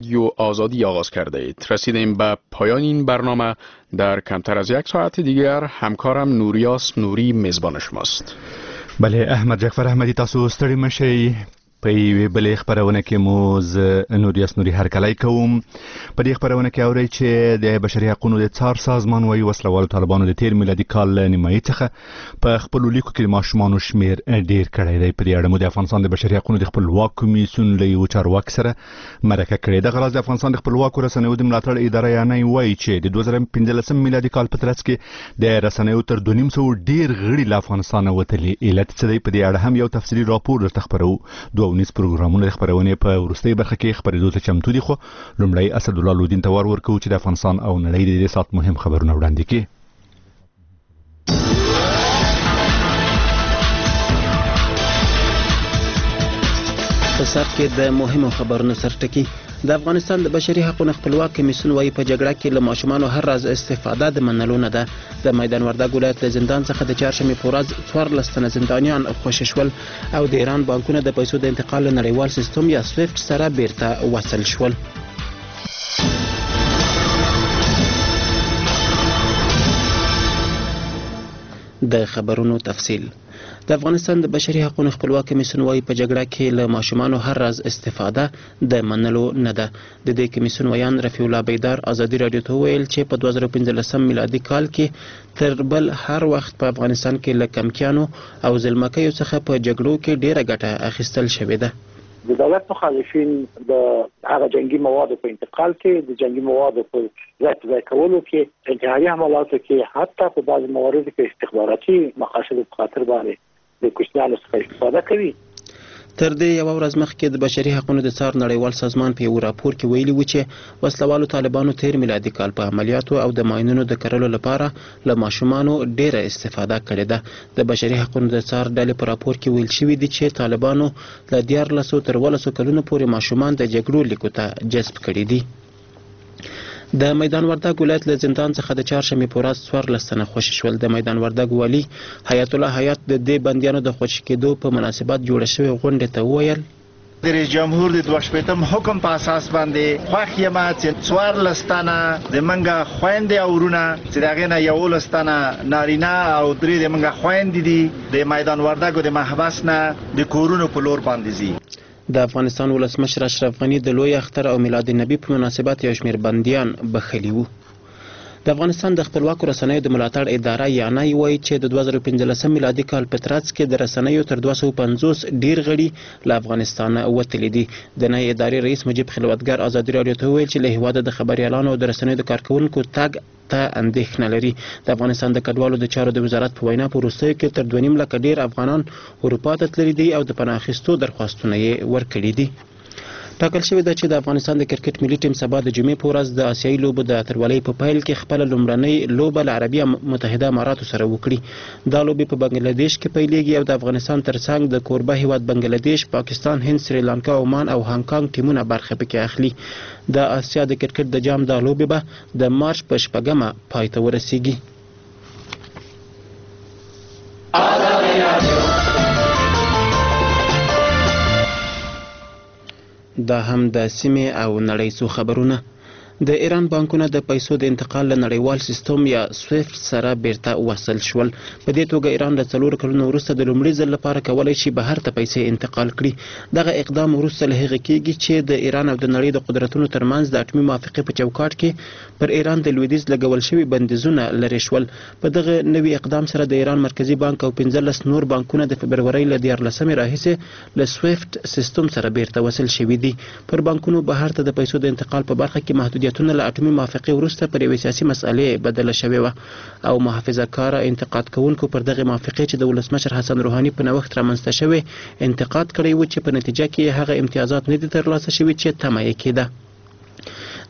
رادیو آزادی آغاز کرده اید. رسیدیم به پایان این برنامه. در کمتر از یک ساعت دیگر همکارم نوریاس نوری میزبان شماست. بله احمد جعفر احمدی، تاسو ستړي مشئ. په یوې بلې خپرونه کې مو زه نوریاس نوري هرکلی کوم. په دې خپرونه کې اورئ چې د بشري حقونو د څار سازمان وايي وسلوالو طالبانو د تیر میلادي کال له نیمایي څخه په خپلو لیکو کې د ماشومانو شمېر ډېر کړی دی. په دې اړه مو د افغانستان د بشري حقونو د خپلواک کمیسیون له یو چارواکي سره مرکه کړې. دغه راز د افغانستان د خپلواکو رسنیو د ملاتړ اداره یانې وايي چې د 2015 میلادي کال په ترڅ کې د رسنیو تر 250 ډېر غړي له افغانستانه وتلي. علت څه دی؟ په دې اړه هم یو تفصیلي راپور درته خپرو. ونیس پروګرامونه د خبرونه په وروستۍ برخه کې خبرېدو ته چمتو دي، خو لومړی اسدالله لودین ته ورکوو چې د افغانستان او نړۍ د دې سات مهم خبرونه وړاندې کړي. په سر کې د مهمو خبرونو سرټکی. د افغانستان د بشري حقوقو خپلواک کمیسیون وايي په جګړه کې له ماشومانو هر راز استفاده د منلو نه ده. د میدان وردګ ولایت له زندان څخه د چهارشنبې په ورځ 14 تنه زندانیان خوشي شول او د ایران بانکونه د پیسو د انتقال له نړیوال سیستم یا سویفټ سره بیرته وصل شول. د خبرونو تفصیل. د افغانستان د بشري حقوقو خپلواک کمیسیون وايي په جګړه کې له ماشومانو هر راز استفاده د منلو نه ده. د دې کمیسیون ویان رفیع الله بیدار ازادي رادیو ته ویل چې په 2015 میلادي کال کې تر بل هر وخت په افغانستان کې له کمکیانو او ظلمکیو څخه په جګړو کې ډیره ګټه اخیستل شوې ده. د دولت مخالفین د هغه جنگي موادو په انتقال کې، د جنگي موادو په ځای کولو کې، انتحاري حملاتو کې، حتی په بعض مواردو کې استخباراتي مقاصدو په خاطر باندې د کوچنیانو څخه استفاده کوي. تر دې یو ورځ مخکې د بشري حقوقو د څار نړیوال سازمان په یو راپور کې ویلي و چې وسلوالو طالبانو تیر میلادي کال په عملیاتو او د ماینونو د کرلو لپاره له ماشومانو ډیره استفاده کړې ده. د بشري حقوقو د څار ډلې په راپور کې ویل شوی دی چې طالبانو له 14 تر 12 کلونو پورې ماشومان د جګړو لیکو ته جذب کړي دي. د میدان وردګ ولایت له زندان څخه د چهارشنبې په ورځ 14 تنه خوشي شول. د میدان وردګ والي حیات الله حیات د دې بندیانو د خوشي کېدو په مناسبت جوړه شوې غونډه ته وویل د رئیس جمهور د 22 حکم په اساس باندې خوښ یم چې 14 تنه د منګه خويندې او ورونه چې دغه نه 11 تنه نارینه او 3 د منګه خويندې دي د میدان وردګ د محبس نه د کورونو په لور باندې زی. د افغانستان ولسمشر اشرف غنی د لوی اختر او میلاد النبی په مناسبت یو شمېر بندیان بخښلي وو. د افغانستان د خپلواکو رسنیو د ملاتړ اداره یانې وایي چې د 2015 میلادي کال په ترڅ کې د رسنیو تر 250 ډیر غړي له افغانستان وتلي دي. د نړۍ ادارې رئیس مجيب خلوتګر ازادي رادیو ته ویل چې له هیواده د خبريالانو او د رسنیو د کارکونکو تګ ته اندېښنه لري. د افغانستان د کډوالو د چارو د وزارت په وینا په وروستیو کې تر 2.5 لکه ډیر افغانان اروپا ته تللي دي او د پناه اخیستو درخواستونه یې ورکړي دي. ټاکل شوې ده چې د افغانستان د کرکټ ملي ټیم سبا د جمعې په ورځ د آسیایي لوبو د اتلولۍ په پیل کې خپل لومړنۍ لوبه له عربي متحده اماراتو سره وکړي. دا لوبې په بنگلاديش کې پیلېږي او د افغانستان ترڅنګ د کوربه هیواد بنگلاديش، پاکستان، هند، سریلانکا، عمان او هانګ کانګ ټیمونه برخه پکې اخلي. د آسیا د کرکټ د جام د لوبې به د مارچ په 8مه پای ته ورسیږي. دا هم د سیمې او نړۍ څو خبرونه. د ایران بانکونه د پیسو د انتقال له نړیوال سیستم یا سویفټ سره بیرته وصل شول. په دې توګه ایران له 4 کلونو وروسته د لومړي ځل لپاره کولای شي بهر ته پیسې انتقال کړي. دغه اقدام وروسته له هغه کېږي چې د ایران او د نړۍ د قدرتونو ترمنځ د اټومي موافقې په چوکاټ کې پر ایران د لویدیځ لګول شوي بندیزونه لرې شول. په دغه نوي اقدام سره د ایران مرکزی بانک او 15 نور بانکونه د فبرورۍ له 14 راهیسې له سویفټ سیستم سره بیرته وصل شوي دي. پر بانکونو بهر ته د پیسو د انتقال په برخه کې محدودیتونه له اټومي موافقې وروسته پر یوې سیاسي مسئلې بدله شوې وه او محافظه کاره انتقاد کوونکو پر دغه موافقې چې د ولسمشر حسن روحاني په نوښت رامنځته شوې انتقاد کړی و چې په نتیجه کې هغه امتیازات نه دي ترلاسه شوي چې تمه یې کېده.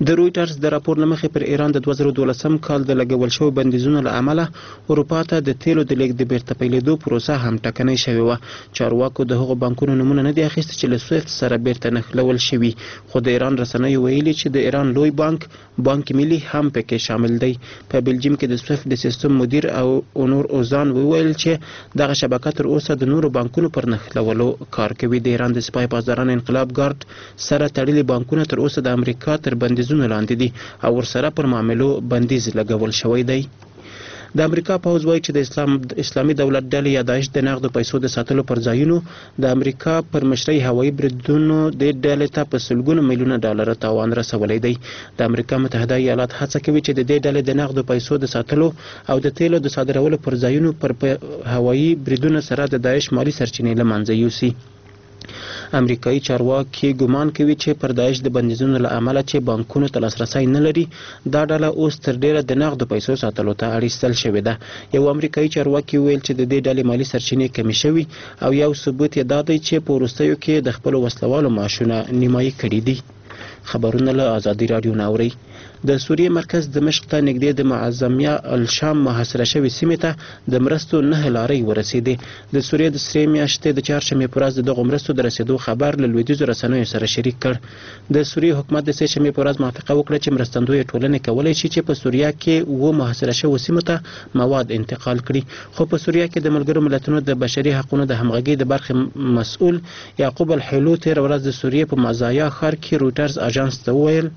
د رویټرز د راپور له مخې پر ایران د 2012 کال د لګول شویو بندیزونو له امله اروپا ته د تیلو د لیږد د بیرته پیلېدو پروسه هم ټکنۍ شوې وه. چارواکو د هغو بانکونو نومونه نه دي اخیستي چې له سویفت سره بیرته نښلول شوي، خو د ایران رسنیو ویلي چې د ایران لوی بانک ملي هم پکې شامل دی. په بلجیم کې د سویفت د سیستم مدیر او اونور اوزان وویل چې دغه شبکه تر اوسه د نورو بانکونو پر نښلولو کار کوي. د ایران د سپای پاسداران انقلاب ګارد سره تړلي بانکونه تر اوسه د امریکا تر بندیزونو لاندې دي او ورسره پر معاملو بندیز لګول شوی دی. د امریکا پوځ وایي چې د اسلامي دولت ډلې یا داعش د نغدو پیسو د ساتلو پر ځایونو د امریکا پر مشرۍ هوایي بریدونو د ډلې ته په سلګونو میلیونه ډالر تاوان رسولی دی. د امریکا متحده ایالات هڅه کوي چې د دې ډلې د نغدو پیسو د ساتلو او د تیلو د صادرولو پر ځایونو پر هوایي بریدونو سره د داعش مالی سرچینې له منځه یوسي. امریکایي چارواکي ګمان کوي چې پر داعش د بندیزونو له امله چې بانکونو ته لاسرسی نه لري، دا ډله اوس تر ډیره د نغدو پیسو ساتلو ته اړ ایستل شوې ده. یو امریکایي چارواکي ویل چې د دې ډلې مالی سرچینې کمې شوي او یو ثبوت یې دا دی چې په وروستیو کې د خپلو وسلوالو معاشونه نیمایي کړي دي. خبرونه له ازادي راډیو نه اورئ. د سوریې مرکز دمشق ته نږدې د معظمیه الشام محاصره شوې سیمې ته د مرستو 9 لارۍ ورسېدې. د سوریې د سرې میاشتې د چهارشنبې په ورځ د دغو مرستو د رسېدو خبر له لویدیځو رسنیو سره شریک کړ. د سوریې حکومت د سې شنبې په ورځ موافقه وکړه چې مرستندویه ټولنې کولی شي چې په سوریه کې 7 محاصره شوو سیمو ته مواد انتقال کړي، خو په سوریه کې د ملګرو ملتونو د بشري حقوقو د همغږۍ د برخې مسؤل یعقوب الحلو تېره ورځ د سوریې په مزایا ښار کې رویټرز اژانس ته وویل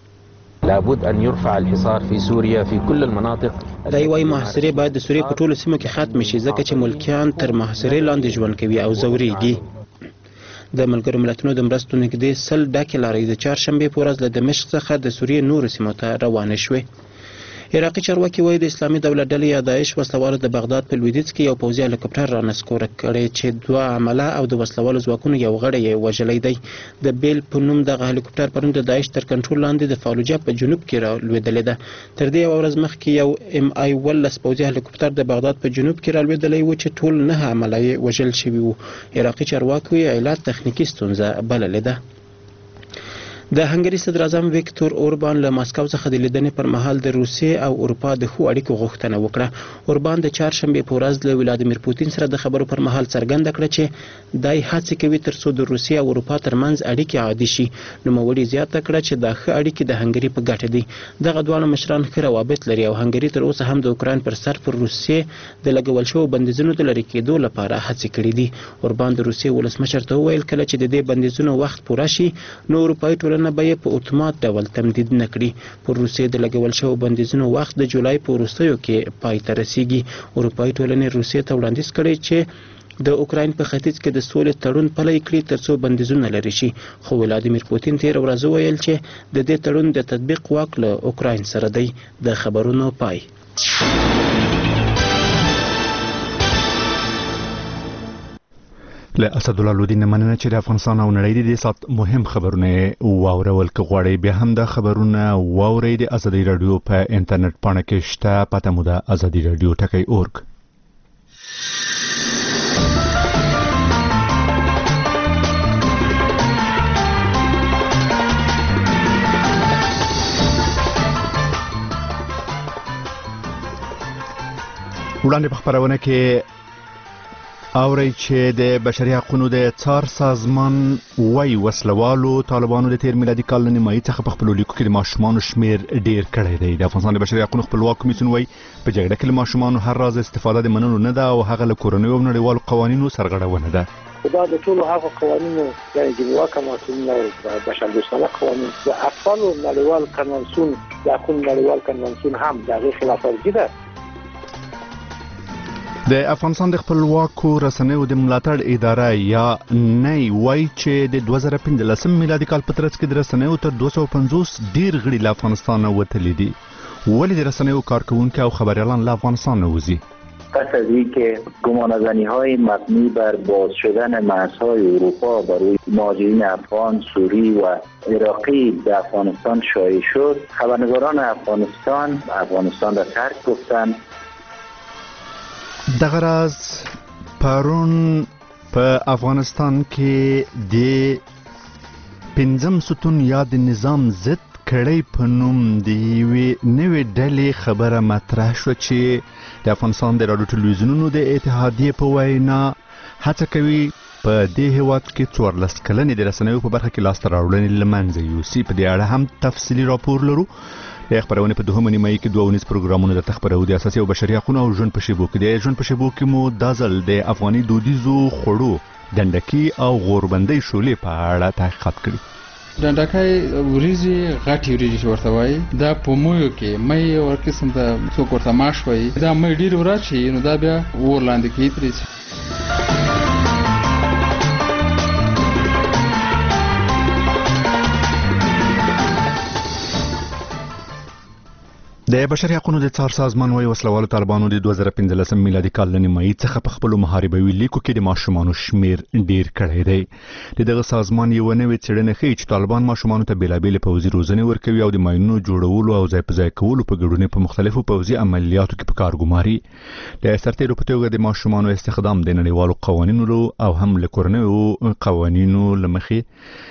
لابد ان يرفع الحصار في سوريا في كل المناطق. دا یې وایي محاصرې باید د سوریې په ټولو سیمو کې ختم شي ځکه چې ملکیان تر محاصرې لاندې ژوند کوي او ځورېږي. د ملګرو ملتونو د مرستو نږدې 100 ډکې لارۍ د چهارشنبې په ورځ له دمشق څخه د سوریې نورو سیمو ته روانې شوې. عراقي چارواکي وایي د اسلامي دولت ډلې یا داعش وسلوالو د بغداد په لویدیځ کې یو پوځي هلیکوپټر رانسکوره کړی چې 2 عمله او د وسلوالو ځواکونو یو غړی یې وژلی دی. د بیل په نوم دغه هلیکوپټر پرون د داعش تر کنټرول لاندې د فالوجه په جنوب کې رالوېدلې ده. تر دې یوه ورځ مخکې یو MI-11 پوځي هلیکوپټر د بغداد په جنوب کې رالوېدلی و چې ټول 9 عمله یې وژل شوي وو. عراقي چارواکو یې علت تخنیکي ستونزه بللې ده. د هنګري صدر اعظم ویکتور اوربان له ماسکو څخه د لیدنې پر مهال د روسیې او اروپا د ښو اړیکو غوښتنه وکړه. اوربان د چهارشنبې په ورځ له ولادیمیر پوتین سره د خبرو پر مهال څرګنده کړه چې دای هڅې کوي ترڅو د روسیې او اروپا ترمنځ اړیکې عادي شي. نوموړي زیاته کړه چې دا ښه اړیکې د هنګري په ګټه دي. دغه دواړه مشران ښه روابط لري او هنګري تر اوسه هم د اوکراین پر سر پر روسیې د لګول شوو بندیزونو د لرې کېدو لپاره هڅې کړې دي. اوربان د روسیې ولسمشر ته وویل کله چې د دې بندیزونو وخت پوره شي نو اروپایي ټولنه به یې په اتومات ډول تمدید نه کړي. پر روسیې د لګول شوو بندیزونو وخت د جولای په وروستیو کې پای ته رسیږي. اروپایي ټولنې روسیې ته وړاندیز کړی چې د اوکراین په ختیځ کې د سولې تړون پلی کړي ترڅو بندیزونه لرې شي، خو ولادیمیر پوتین تېره ورځ وویل چې د دې تړون د تطبیق واک له اوکراین سره دی. د خبرونو پای. له اسدالله لودین مننه چې د افغانستان او نړۍ د سات مهم خبرونه واورول که غواړئ بیا هم د خبرونه واورئ د ازادي رادیو په انټرنیټ پاڼه کې شته، پته مو ده ازادي رادیو ټکی.org. وړاندې په خبرونه کې اورئ چې د بشري حقوقو د څار سازمان وایي وسلوالو طالبانو د تیر میلادي کال له نیمایي څخه په خپلو لیکو کې د ماشومانو شمیر ډیر کړی دی. د افغانستان د بشري حقوقو خپلواک کمیسیون وایي په جګړه کې له ماشومانو هر راز استفاده د منلو نه ده او هغه له کورنیو او نړیوالو قوانینو سرغړونه ده. دا د ټولو هغو قوانینو یعنې جنیوا کنوانسیون او بشردوستانه قوانین د اطفالو نړیوال کنوانسیون د حقوقو نړیوال کنوانسیون هم د هغې خلاف ورزي ده. د افغانستان د خپلواکو رسنیو د ملاتړ اداره یا نی وایي چې د 2015 میلادي کال په ترڅ کې د رسنیو تر 250 ډیر غړي له افغانستان وتلي دي. ولې د رسنیو کارکوونکي او خبریالان له افغانستان وځي؟ پس از اینکه گمانه‌زنی‌های مبنی بر باز شدن مرزهای اروپا برای مهاجرین افغان، سوری و عراقی به افغانستان شایع شد، خبرنگاران افغانستان را ترک گفتند. دغه راز پرون په افغانستان کې د 5 ستون یا د نظام ضد کړۍ په نوم د یوې نوې ډلې خبره مطرح شوه چې د افغانستان د راډیو ټلویزیونونو د اتحادیې په وینا هڅه کوي په دې هیواد کې 14 کلنې د رسنیو په برخه کې لاسته راوړنې له منځه یوسي. په دې اړه هم تفصیلي راپور لرو. د خبرونې په 2 نیمایي کې 2 پروګرامونه د خبرو د اساسي او بشري حقوقو او ژوند په شیبو کې د ژوند په شیبو کې مو د ځل د افغاني دودیزو خوړو ډنډکی او غوربندۍ شولې په اړه تحقیقات کړي. ډنډکی وریجې غټي وریجې ورته وایي دا په مویو کې مې ور قسم ته څوک ورته ماش وایي دا مې ډیر وراشي نو دا بیا ور لاندې کیږي. د بشري حقوقو د څار سازمان وايي وسلوالو طالبانو د 2015 میلادي کال له نیمایي څخه په خپل محاربوي لیکو کې د ماشومانو شمیر ډیر کړی دی. دغه سازمان یو نوې څېړنه ښیي چې طالبان ماشومانو ته بیلابېلې پوځي روزنې ورکوي او د ماینونو جوړولو او ځای په ځای کولو په ګډون په مختلفو پوځي عملیاتو کې په کار ګماري. د سرتیرو په توګه د ماشومانو استخدام د نړیوالو قوانینو او هم له کورنیو قوانینو لمخې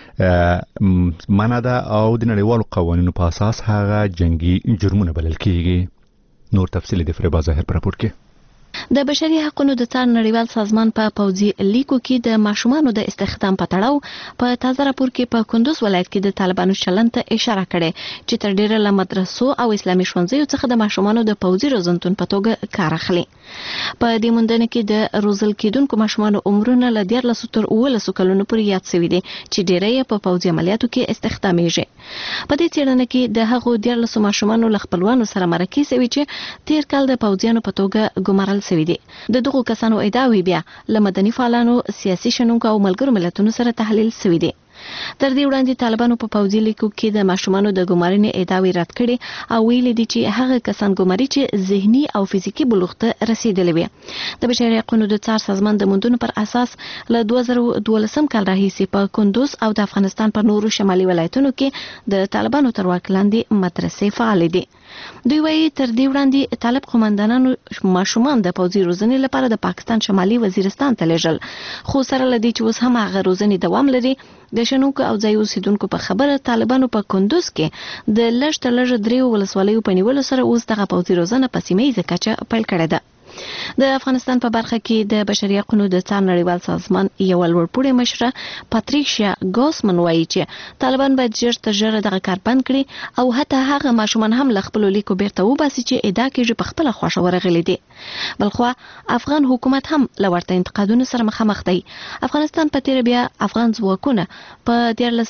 منع ده او د نړیوالو قوانینو په اساس هغه جنگي جرمونه بلل کیږي. نور تفصیل د فریبا ظاهر پر راپور کې. د بشري حقوقو د څار نړیوال سازمان په پوځي لیکو کې د ماشومانو د استخدام په تړاو په تازه راپور کې په کندوز ولایت کې د طالبانو چلند ته اشاره کړې چې تر ډیره له مدرسو او اسلامي ښوونځیو څخه د ماشومانو د پوځي روزنتون په توګه کار اخلي. په دې موندنه کې د روزل کېدونکو ماشومانو عمرونه له 14 تر 18 کلونو پورې یاد شوي دي چې ډیره یې په پوځي عملیاتو کې استخدامیږي. په دې څېړنه کې د هغو 14 ماشومانو له خپلوانو سره مرکه شوي چې تیر کال د پوځیانو په توګه ګمارل شوي دي. د دغو کسانو ادعاوې بیا له مدني فعالانو، سیاسي شنونکو او ملګرو ملتونو سره تحلیل شوي دي. تر دې وړاندې طالبانو په پوځي لیکو کې د ماشومانو د ګمارنې ادعاوې رد کړي او ویلي دي چې هغه کسان ګماري چې ذهني او فزیکي بلوغ ته رسیدلي وي. د بشري حقوقو د څار سازمان د موندنو پر اساس له 2012 کال راهیسې په کندوز او د افغانستان په نورو شمالي ولایتونو کې د طالبانو تر واک لاندې مدرسې فعال دي. دوی وايي تر دې وړاندې طالب قومندانانو ماشومان د پوځي روزنې لپاره د پاکستان شمالي وزیرستان ته لیږل، خو سره لدی چې اوس هم هغه روزنې دوام لري. د شنونکو او ځای اوسیدونکو په خبره طالبانو په کندوز کې د لږ تر لږه 3 ولسوالیو په نیولو سره اوس دغه پوځي روزنه په سیمه ییزه کچه پیل کړې ده. د افغانستان په برخه کې د بشري حقوقو د څار نړیوال سازمان یو لوړپوړی مشره پاتریشیا ګوسمن وایي چې طالبان باید ژر تر ژره دغه کار بند کړي او حتی هغه ماشومان هم له خپلو لیکو بیرته وباسي چې ادعا کېږي په خپله خوښه ورغلي دي. بلخوا افغان حکومت هم له ورته انتقادونو سره مخامخ دی. افغانستان په تیر بیا افغان ځواکونه په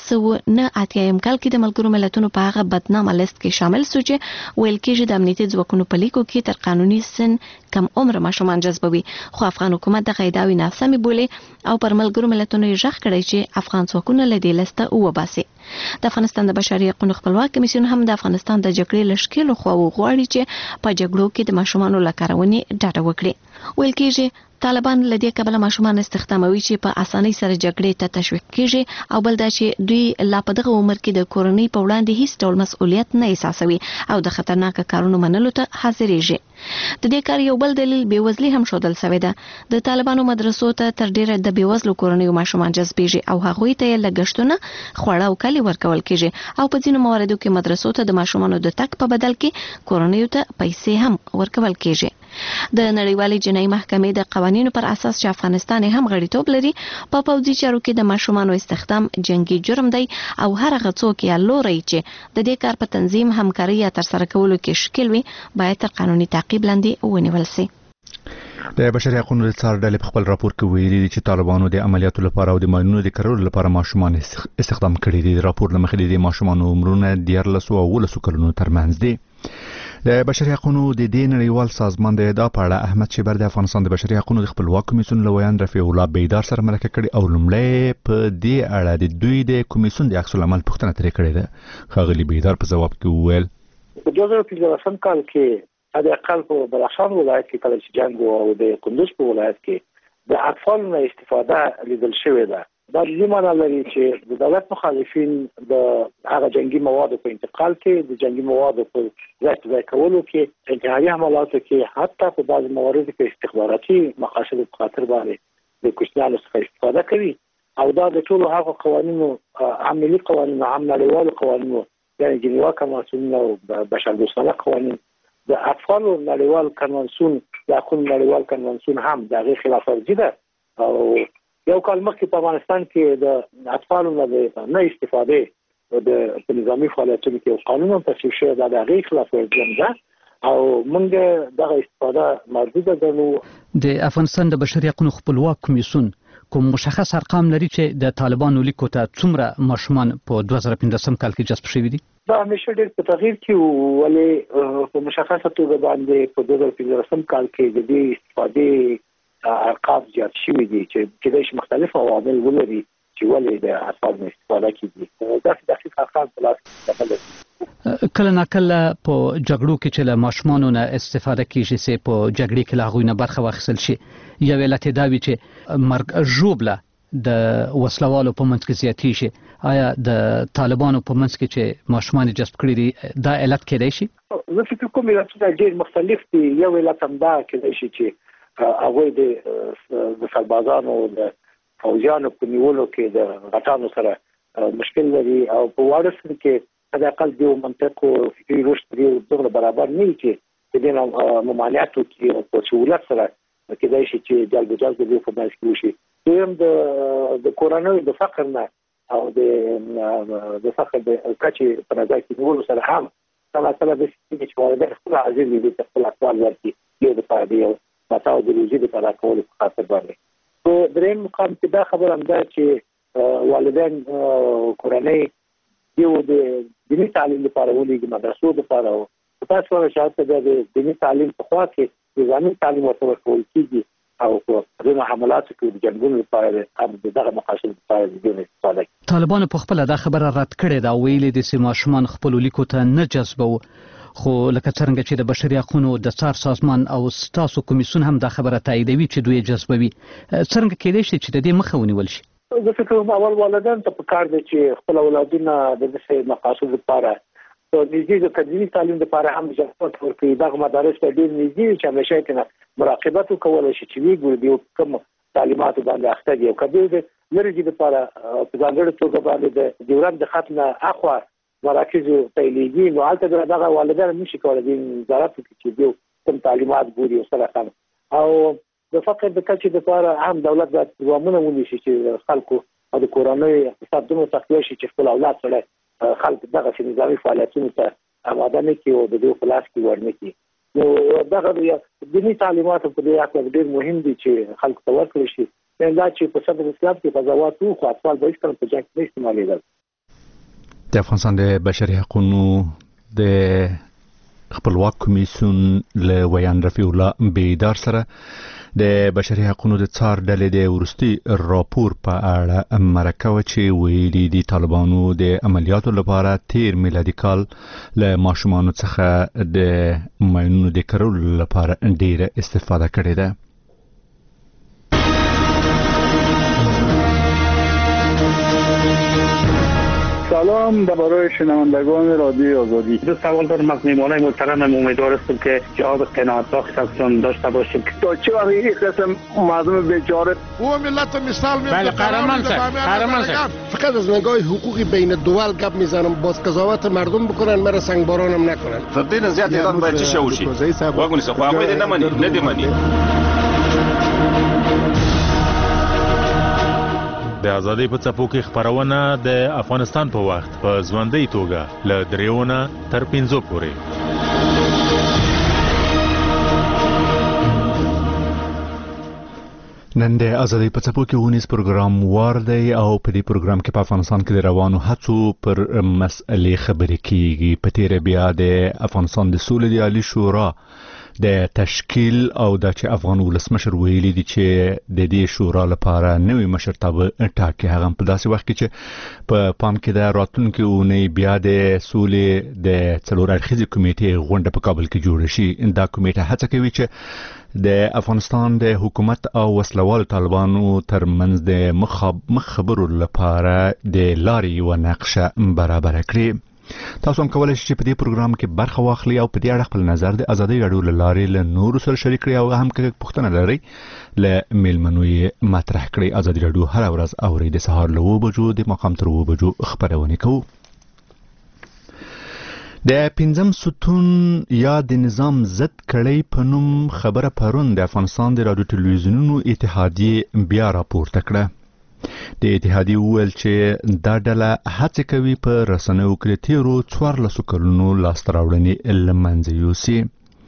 1989 کال کې د ملګرو ملتونو په هغه بدنامه لیست کې شامل شو چې ویل کېږي د امنیتي ځواکونو په لیکو کې تر قانوني سن کم عمر ماشومان جذبوي، خو افغان حکومت دغه ادعاوې ناسمې بولي او پر ملګرو ملتونو یې غږ کړی چې افغان ځواکونه له دې لیسته وباسي. د افغانستان د بشري حقوقو خپلواک کمیسیون هم د افغانستان د جګړې له ښکېلو خواوو غواړي چې په جګړو کې د ماشومانو له کارونې ډډه وکړي. ویل کېږي طالبان له دې کبله ماشومان استخداموي چې په اسانۍ سره جګړې ته تشویق کیږي او بل دا چې دوی لا په دغه عمر کې د کورنۍ په وړاندې هیڅ ډول مسؤلیت نه احساسوي او د خطرناک کارونو منلو ته حاضرېږي. د دې کار یو بل دلیل بېوزلي هم ښودل شوی ده. د طالبانو مدرسو ته تر ډیره د بېوزلو کورنیو ماشومان جذبېږي او هغوی ته یې لګښتونه، خواړه او کالي ورکول کیږي او په ځینو مواردو کې مدرسو ته د ماشومانو د تګ په بدل کې کورنیو ته پیسې هم ورکول کیږي. د نړیوالې جنایي محکمې د قوانینو پر اساس چې افغانستان هم غړیتوب لري، په پوځي چارو کې د ماشومانو استخدام جنگي جرم دی او هر هغه څوک یې لوري چې د دې کار په تنظیم، همکاري یا ترسره کولو کې شکل وي باید تر قانوني تعقیب لاندې ونیول شي. د بشري حقوقو د څار ډلې په خپل راپور کې ویلي دي چې طالبانو د عملیاتو لپاره او د ماینونو د کرلو لپاره ماشومان استخدام کړي دي. راپور له مخې د ماشومانو عمرونه 14 او 18 کلونو ترمنځ دي. د بشري حقوقو د دې نړیوال سازمان د ادعا په اړه احمد شیبر د افغانستان د بشري حقوقو د خپلواک کمیسیون لویان رفیع الله بیدار سره مرکه کړې او لومړی په دې اړه د دوی د کمیسیون د عکس العمل پوښتنه ترې کړې ده. ښاغلي بیدار په ځواب کې وویل په 2015 کال کې د اقل په بلخان ولایت کې کله چې جنگ او د کندوز په ولایت کې د اطفال نه استفاده لیدل شوې ده. دا دې معنی لري چې د دولت مخالفین د هغه جنگي موادو په انتقال کې، د جنگي موادو په ځای کولو کې، انتحاري عملیاتو کې، حتی په بعض مواردو کې استخباراتي مقاصدو په خاطر باندې د کوچنیانو څخه استفاده کوي او دا د ټولو هغه قوانینو، عام ملي قوانینو، عام نړیوالو قوانینو یعنی جنیوا کنوانسیون او بشردوستانه قوانین د اطفال نړیوال کنوانسیون د حقوقو نړیوال کنوانسیون هم دغه خلاف ورزي ده او یو کال مخکې په افغانستان کې د اطفال نه استفاده د نظامی فعالیتونو کې قانون تصویب شوی د هغه خلاف ورزي ده او موږ دغه استفاده محدوده ګڼو. د افغانستان د بشري حقوقو خپلواک کمیسیون کوم مشخص ارقام لري چې د طالبانو لیکو ته څومره ماشومان په 2015 کال کې جذب شوي دي؟ دا همیشه ډېر په تغییر کې ولې په مشخصه توګه باندې په 2015 کال کې د دې استفادې ارقام زیات شوي دي چې د مختلف عوامل ولري چې ولې د اطفال استفاده کیږي. دا دقیق ارقام په لاس کې کله ناکله په جګړو کې چې له ماشومانو نه استفاده کیږي چې په جګړې کې له هغوی نه برخه واخیستل شي یو علت دا وي چې مرګ ژوبله د وسلوالو په منځ کې زیاتې شي. آیا د طالبانو په منځ کې چې ماشومان جذب کړي دي دا علت کېدای شي؟ زه فکر کوم علتونه ډېر مختلف دي. یو علت هم دا کېدای شي چې هغوی د سربازانو د فوجیانو په نیولو کې د غټانو سره مشکل لري او په واړه سر کې د اقل دیو منطق او فکري رشد دی دغه برابر نه چې د ممانعاتو کې په سهولت سره کېدای شي چې جلب دی په منځ کې وشي. دویم د کورنۍ د فقر نه او د فقر د کچې په نظر کې نیولو سره هم مثلا د سیستم چې والدین خپل عزیز دي چې خپل اطفال ورکړي یو د پاره یو متاو د روزي د پاره کول په خاطر باندې. په دریم مقام کې دا خبره هم ده چې والدین کورنۍ یو د دیني تعلیم لپاره ولېږي مدرسو لپاره او تاسو ورشاته د دیني تعلیم په خوا کې نظامي تعلیم ورته ورکول کېږي او په دغه حملاتو کې د جنګونو لپاره دغه مقاصد لپاره د استفاده کوي. طالبانو په خپل دا خبره رد کړې دا ویلي د سیماشمان خپل لیکو ته نه جذبو خو لکه څنګه چې د بشري حقوقو د څار سازمان او ستاسو کمیسیون هم دا خبره تاییدوي چې دوی جذبوي. څنګه کېدای شي چې د دې مخه ونیول شي؟ زه فکر کوم اول والدین ته پکار دي چې خپل اولادونه د دې مقاصد لپاره په نږدې د تدریسي تعلیم لپاره هم ځانګړي ورکړي. دغه مدارس په ډېر نږدې چې همیشه کې مراقبت وکول شي چې وی ګور دی کوم تعلیمات باندې اخته دي او کبیر د لري لپاره په ځانګړي توګه باندې د ډیورند د ختم اخوا مراکز تایلیږي نو البته دغه والدین نشي کولای د وزارت کې چې کوم تعلیمات ګوري او سره خام او د فقر د کچې لپاره هم دولت باید پروګرامونه ونیسي چې خلکو او د کورنۍ اقتصاد دومره تقویه شي چې خپل اولاد سره خلک دغه نظامي فعالیتونو ته آماده نه کړي او د دوی په لاس کې ورنه کړي. نو دغه دیني تعلیمات په دې اړه ډېر مهم دي چې خلکو ته ورکړل شي. دا چې په صدر اسلام کې فضاوات وو خو اطفال به هیڅکله په جنګ نه استعمالېدل. د افغانستان د بشري حقوقو د خپلواک کمیسیون له ویان رفیع الله بیدار سره د بشري حقوقو د څار ډلې د ورستي راپور په اړه مرکه چې ویلي دي طالبانو د عملیاتو لپاره تیر میلادي کال له ماشومانو څخه د ماینونو د کارولو لپاره ډیره استفاده کړې ده. سلام برای شنوندگان رادیو آزادی. دو سوال دارم از میهمانان محترمم. امیدوار هستم که جواب قناعت بخش ازشون داشته باشیم. تا چه وقت این قسم مردم بیچاره او ملت مثال میزنه. بله قهرمان سر فقط از نگاه حقوقی بین الدول گپ میزنم باز قضاوت مردم بکنن مرا سنگبارانم نکنن. فدین زیاد ایران باید چه شوشی واگونی سخو هغوی دې نه مني نه دې مني. د ازادۍ په څپو کې خپرونه د افغانستان په وخت په ژوندۍ توګه له 3 تر 5 پورې. نن د ازادۍ په څپو کې ونیس پروګرام وار دی او په دې پروګرام کې په افغانستان کې د روانو هڅو پر مسئلې خبرې کیږي. په تیر بیا د افغانستان د سولې د عالی شورا د تشکیل او د چې افغان ولسمشر ویلي دي چې د دې شورا لپاره نوې مشرتابه ټاکي. هغه په داسې وخت کې چې په پام کې د راتلونکي اونۍ بیا د سولې د څلور اړخیزې کمیټې غونډه په کابل کې جوړه شي. دا کمیټه هڅه کوي چې د افغانستان د حکومت او وسلوالو طالبانو ترمنځ د مخبرو لپاره د لارې یوه نقشه برابره کړي. تاسو هم کولای شئ چې په دې پروګرام کې برخه واخلئ او په دې اړه خپل نظر د ازادۍ راډیو له لارې له نورو سره شریک کړئ او هم که پوښتنه لرئ له میلمنو یې مطرح کړئ. ازادۍ راډیو هره ورځ اورئ د سهار له 7 بجو د ماښام تر 7 بجو خپرونه کوو. د پنځم ستون یا د نظام ضد کړۍ په نوم خبره پرون د افغانستان د رادیو تلویزیونونو اتحادیې بیا راپورته کړه. د اتحادیې وویل چې دا ډله هڅه کوي په رسنیو کې تیرو 14 کلونو لاسته راوړنې له منځه یوسي.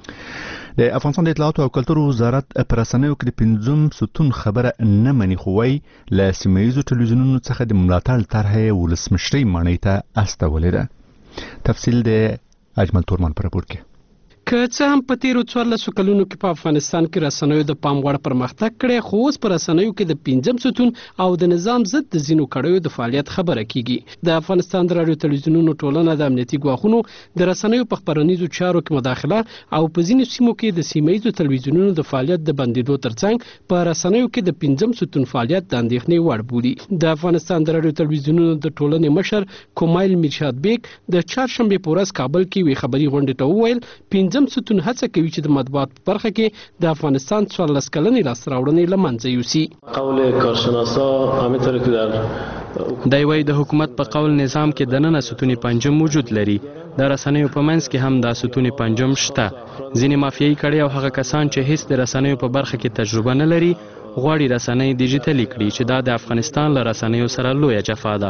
د افغانستان د اطلاعات او کلتور وزارت پر رسنیو کې د پنځم ستون خبره نه مني، خو وايي له سیمه ییزو تلویزیونونو څخه د ملاتړ طرحه ولسمشرۍ ماڼۍ ته استولې ده. تفصیل د اجمل تورمان پر راپور کې. که څه هم په تیرو 14 کلونو کې په افغانستان کې رسنیو د پام وړ پرمختګ کړی، خو اوس په رسنیو کې د پنځم ستون او د نظام ضد د ځینو کړیو د فعالیت خبره کیږي. د افغانستان د رادیو تلویزیونونو ټولنه د امنیتي ګواښونو د رسنیو په خبرنیزو چارو کې مداخله او په ځینو سیمو کې د سیمه ییزو تلویزیونونو د فعالیت د بندیدو ترڅنګ په رسنیو کې د پنځم ستون فعالیت د اندېښنې وړ بولي. د افغانستان د رادیو تلویزیونونو د ټولنې مشر کومایل میرشاد بیگ د چهارشنبه په ورځ کابل کې وی خبري غونډه ته وویل پنځم ستون هڅه کوي چې د مطبوعات په برخه کې د افغانستان 14 کلنې لاسته راوړنې له منځه یوسي. قول کارشناسا همینطور که در دی وایي د حکومت په قول نظام کې دننه ستون پنځم وجود لري. د رسنیو په منځ کې هم دا ستون پنځم شته. ځینې مافیایي کړي او هغه کسان چې هیڅ د رسنیو په برخه کې تجربه نه لري غواړي رسنۍ ډیجیټلي کړي چې دا د افغانستان له رسنیو سره لویه جفا ده.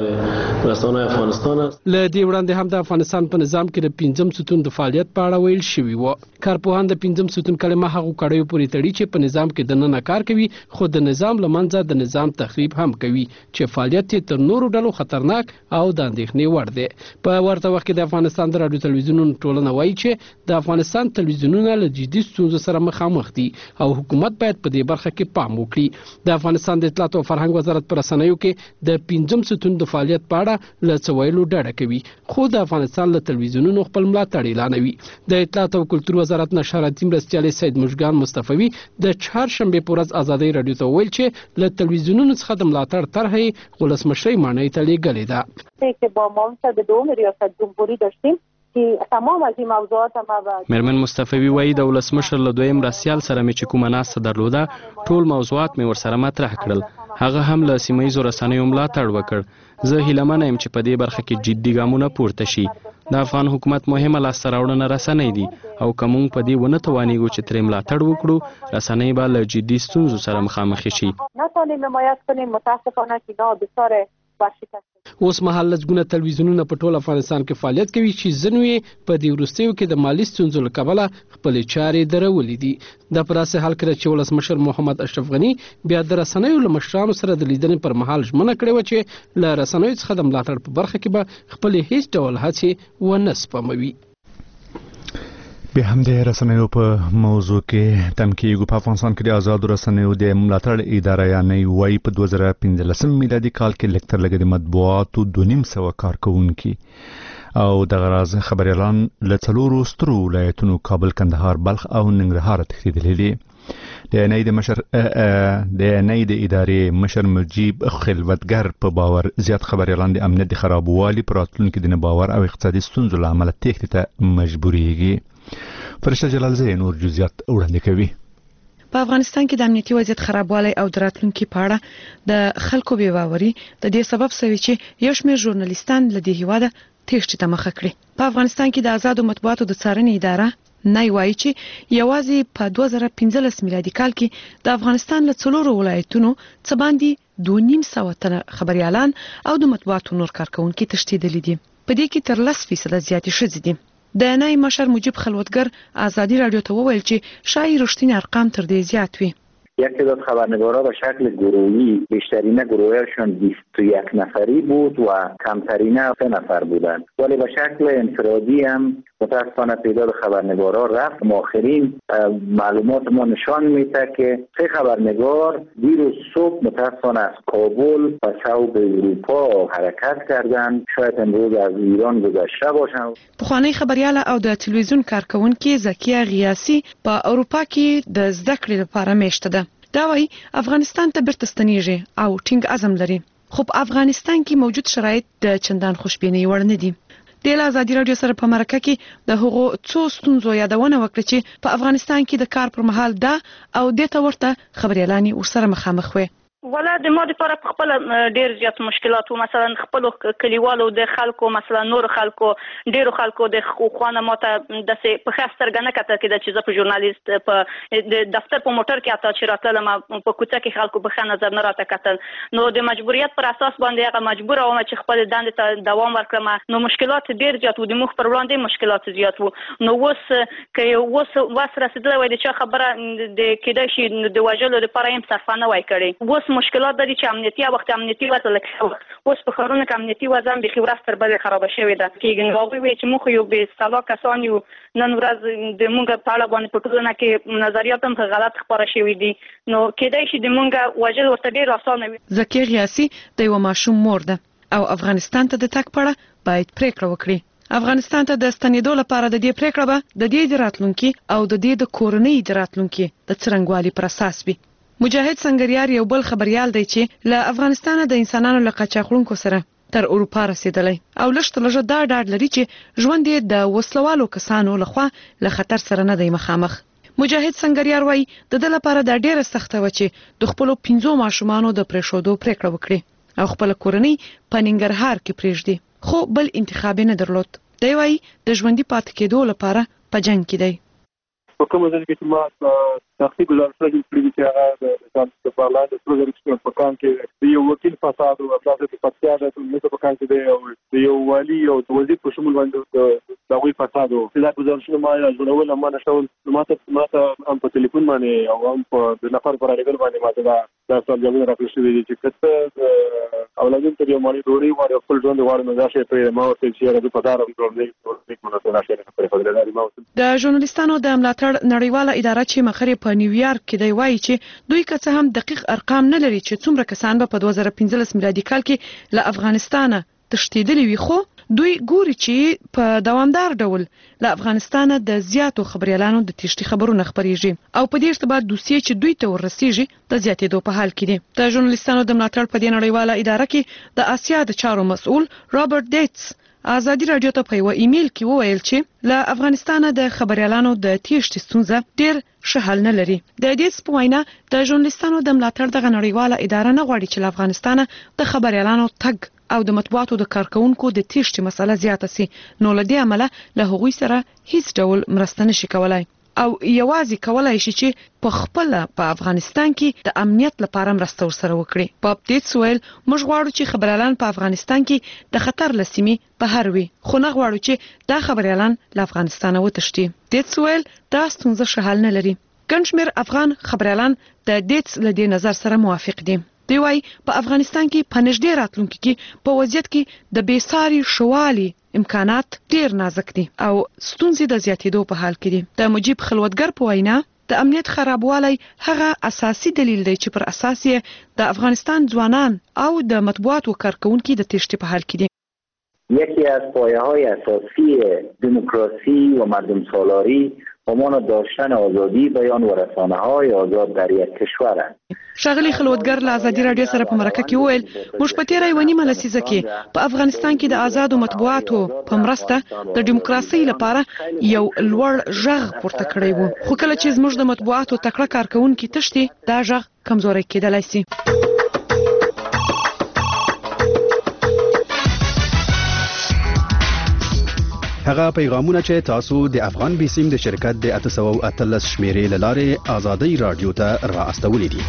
رسنۍ افغانستان له دې وړاندې هم د افغانستان په نظام کې د پنځم ستون د فعالیت په اړه ویل شوي وو. کارپوهان د پنځم ستون کلمه هغو کړیو پورې تړي چې په نظام کې دننه کار کوي، خو د نظام له منځه د نظام تخریب هم کوي چې فعالیت یې تر نورو ډلو خطرناک او د اندېښنې وړ دی. په ورته وخت کې د افغانستان د رادیو تلویزیونونو ټولنه وایي چې د افغانستان تلویزیونونه له جدي ستونزو سره مخامخ دي او حکومت باید په دې برخه کې پام وکړي. د افغانستان د اطلاعات او فرهنګ وزارت پر رسنیو کې د پنځم ستون د فعالیت په اړه له څه ویلو ډډه کوي، خو د افغانستان له تلویزیونونو خپل ملاتړ اعلانوي. د اطلاعات او کلتور وزارت نشراتي مرستیال سید مشګان مصطفی د چهارشنبه په ورځ ازادي رادیو ته ویل چې له تلویزیونونو څخه د ملاتړ طرحه ولسمشرۍ ماڼۍ ته لیږلې ده. که با ما د دوم ریاست جمهوری داشتیم تمام از این موضوعات ما مرمن مصطفی وایي د ولسمشر له دویم مرستیال سره مې چې کومه ناسته درلوده ټول موضوعات مې ورسره مطرح کړل. هغه هم له سیمه ییزو رسنیو ملاتړ وکړ. زه هیلهمنه یم چې په دې برخه کې جدي ګامونه پورته شي. د افغان حکومت مهمه لاسته راوړنه رسنۍ دي او که موږ په دې ونه توانیږو چې ترې ملاتړ وکړو رسنۍ به له جدي ستونزو سره مخامخ شي. نتوانیم حمایت کنیم متاسفانه که اینا بسیار اوس مهال لږونه تلویزیونونه په ټول افغانستان کې فعالیت کوي چې ځینو یې په دې وروستیو کې د مالي ستونزو له کبله خپلې چارې درولې دي. دا په داسې حال کې ده چې ولسمشر محمد اشرف غني بیا د رسنیو له مشرانو سره د لیدنې پر مهال ژمنه کړې وه چې له رسنیو څخه د ملاتړ په برخه کې به خپلې هیڅ ډول هڅې ونه سپموي. به هم د رسنیو په موضوع کې تمکیږو. په افغانستان کې د آزادو رسنیو د ملاتړ اداره یعنی وای په 2015 میلادي کال کې لکتر لګ د مطبوعاتو 2.5 کارکونکي او د غراز خبريالان له څلورو سترو ولایتونو کابل، کندهار، بلخ او ننګرهار تښتېدلي دي. د نای د ادارې مشر مجيب خلوتګر په باور زیات خبريالان د امنیت خرابوالي پر راتلونکي د باور او اقتصادي ستونزو له امله تښتې ته مجبورېږي. فرشته جلالزی نور جزئیات وړاندې کوي. په افغانستان کې د امنیتي وضعیت خرابوالی او د راتلونکي په اړه د خلکو بې باوري د دې سبب شوی چې یو شمېر ژورنالیستان له دې هیواده تښتې ته مخه کړي. په افغانستان کې د آزادو مطبوعاتو د څارنې اداره نای وایي چې یوازې په 2015 میلادي کال کې د افغانستان له څلورو ولایتونو څه باندې 2.5 تنه خبريالان او د مطبوعاتو نور کارکونکي تښتېدلي دي. په دې کې تر 10% زیاتې ښځې دي. د نای مشر مجيب خلوتگر آزادی رادیو ته وویل چې شاید رښتینی ارقام تر دې زیات وي. یک تعداد خبرنگارا به شکل گروهی، بیشترین گروهشون 21 نفری بود و کمترین 3 نفر بودند، ولی به شکل انفرادی هم متاسفانه تعداد خبرنگارا رفت. آخرین معلومات ما نشان میده که 3 خبرنگار دیروز صبح متاسفانه از کابل و صوب اروپا حرکت کردند، شاید امروز از ایران گذشته باشند. پخوانی خبريال او د تلویزیون کارکونکي زکیه غیاسی په اروپا کې د زده کړې لپاره میشته ده. دا وایي افغانستان ته بیرته ستنیږي او ټینګ عزم لري، خو په افغانستان کې موجود شرایط د چندان خوشبینۍ وړ نه دي. د آزادي رادیو سره په مرکه کې د هغو څو ستونزو یادونه وکړه چې په افغانستان کې د کار پر مهال ده او د ته ورته خبريالانې ورسره مخامخ وي. ولا د ما لپاره په خپل ډیر زیات مشکلات وو. مثلا خپل کلیوالو د خلکو مثلا نور خلکو ډیرو خلکو د خوانه ماته د په خاص ترګنه کته کې د چې زه په ژورنالیست په د دفتر په موټر کې اته چې راتلم په کوڅه کې خلکو په خانه نظر نه راته کتل، نو د مجبوریت پر اساس باندې هغه مجبور وم چې خپل دندې ته دوام ورکړم. نو مشکلات ډیر زیات وو، د مخ پر وړاندې مشکلات زیات وو. نو اوس رسیدلې وای چې خبره د کېدای شي د وژلو لپاره هم صرفانه وای کړي. اوس مشکلات لري چې امنیتي وضع لکه اوس په ښارونو کې امنیتي وضع بېخي ورځ تر بلې خرابه شوې ده. کېږي هغوی وایي چې موږ یو بې سلا کسان یو، نن ورځ د موږ په اړه باندې په ټولنه کې نظریات هم غلط خپاره شوي دي، نو کېدای شي د موږ وژل ورته ډېر اسانه وي. زکیه غیاسي د یوه ماشوم مور ده او افغانستان ته د تګ په اړه باید پریکړه وکړي. افغانستان ته د ستنېدو لپاره د دې پریکړه به د دې د راتلونکي او د دې د کورنۍ د راتلونکي د څرنګوالي پر اساس وي. مجاهد سنگریار یو بل خبريال دی چې له افغانستان د انسانانو له قاچاقونکو سره تر اروپا رسیدلی او لږ دا ډاډ لري چې ژوند یې د وسلوالو کسانو لخوا له خطر سره نه دی مخامخ. مجاهد سنگریار وایي د دې لپاره د ډیره سخته و چې د خپل 5 ماشومانو د پرېښودو پریکړه وکړي او خپل کورنۍ په ننګرهار کې پرېږدي، خو بل انتخاب نه درلود. دی وایي د ژوندۍ پاتې کېدو لپاره په جنگ کې دی. په کومه ځای کې چې ما تحقیق ګزارش کړی چې هغه د پارلمان د پروګرام په کان کې یو وکیل فساد او اساسي فساد د نو په کان کې دی او یو والی او د وزیر په شمول باندې د غوي فساد او دا ګزارشونه ما جوړول ما نشول ماته هم په ټلیفون باندې او هم په د نفر پر اړیکل باندې ماته دا سوال جواب راکړل شوی چې کته اولادین ته یو مالي ډوري واره خپل ژوند غواړي نو دا شی په ما ورته چې راځي په دارم د ژورنالیستانو د ملاتړ نړیواله اداره چې مخري په نیویارک کې دی وایي چې دوی که څه هم دقیق ارقام نه لري چې څومره کسان به په 2015 میلادي کال کې له افغانستانه تښتېدلي وي، خو دوی ګوري چې په دوامدار ډول له افغانستانه د زیاتو خبريالانو د تښتې خبرونه خبريږي او په دې ارتباط دوسیه چې دوی ته ورسیږي د زیاتېدو په حال کې دي. د ژورنالیستانو د ملاتړ په دې نړیواله اداره کې د آسیا د چارو مسؤل رابرټ ډیټس ازادي رادیو ته په یو ایمیل کې وویل چې له افغانستانه د خبريالانو د تښتې ستونزه ډېر ښه حل نه لري. د دې په وینا د ژورنالیستانو د ملاتړ دغه نړیواله اداره نه غواړي چې له افغانستانه د خبريالانو تګ او د مطبوعاتو د کارکونکو د تښتې مسله زیاته سي، نو له دې عمله له هغوی سره هیڅ ډول مرسته نشي کولای او یوازې کولای شي چې په خپل په افغانستان کې د امنیت لپاره مرسته ورسره وکړي. په دې سوال موږ غواړو چې خبريالان په افغانستان کې د خطر لسیمې بهر وي، خو نه غواړو چې دا خبريالان له افغانستانه وتښتي. دې سوال دا ستونزه ښه حل نه لري. ګڼ شمېر افغان خبريالان د دې له دې نظر سره موافق دي. دی وايي په افغانستان کې په نږدې راتلونکي کې په وضعیت کې د بیساري شوالي امکانات ډیر نازک دي او ستونزې د زیاتېدو په حال کې دي. د مجيب خلوتګر په وینا د امنیت خرابوالی هغه اساسي دلیل دی چې پر اساس یې د افغانستان ځوانان او د مطبوعاتو کارکونکو د تښتې په حال کې دي. یکی از پایه‌های اساسی دموکراسی و مردم سالاری همان داشتن آزادی بیان و رسانه‌های آزاد در یک کشور است. ښاغلي خلوتګر له ازادي رادیو سره په مرکه کې وویل موږ په تیره یوه نیمه لسیزه کې په افغانستان کې د آزادو مطبوعاتو په مرسته د دیموکراسۍ لپاره یو لوړ غږ پورته کړی وو، خو کله چې زموږ د مطبوعاتو تکړه کارکونکي تښتي دا غږ کمزوری کېدلی سي. هغه پیغامونه چې تاسو د افغان بیسیم د شرکت د 813 شمیرې لاره ازادي رادیو ته را استولې دي.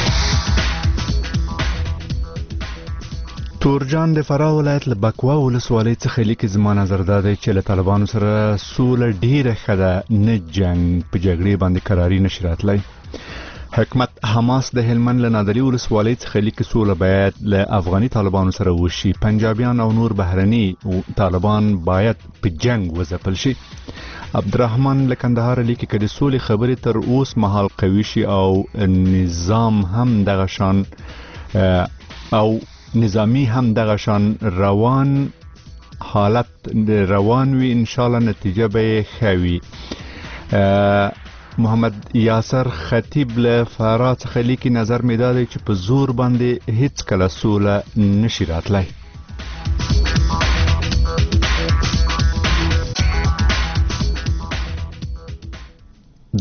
تورجان د فراه ولایت له بکوا ولسوالۍ څخه لیکي زما نظر دا دی چې له طالبانو سره سوله ډیره ښه ده، نه جنگ په جګړې باندې قراري نشي راتلی. حکومت حماس د هلمند له نادري ولسوالۍ څخه لیکي سوله باید له افغاني طالبانو سره وشي، پنجابیان او نور بهرني طالبان باید په جنگ وځپل شي. عبدالرحمن له کندهار لیکي که د سولې خبرې تر اوس مهال قوي شي او نظام هم دغه شان او نظامی هم دغه شان روان حالت روان وي، ان شاء الله نتیجه به ښه وي. محمد یاسر خطیب له فراه څخه لیکي نظر مې دا دی چې په زور باندې هیڅ کله سوله نشي راتلی.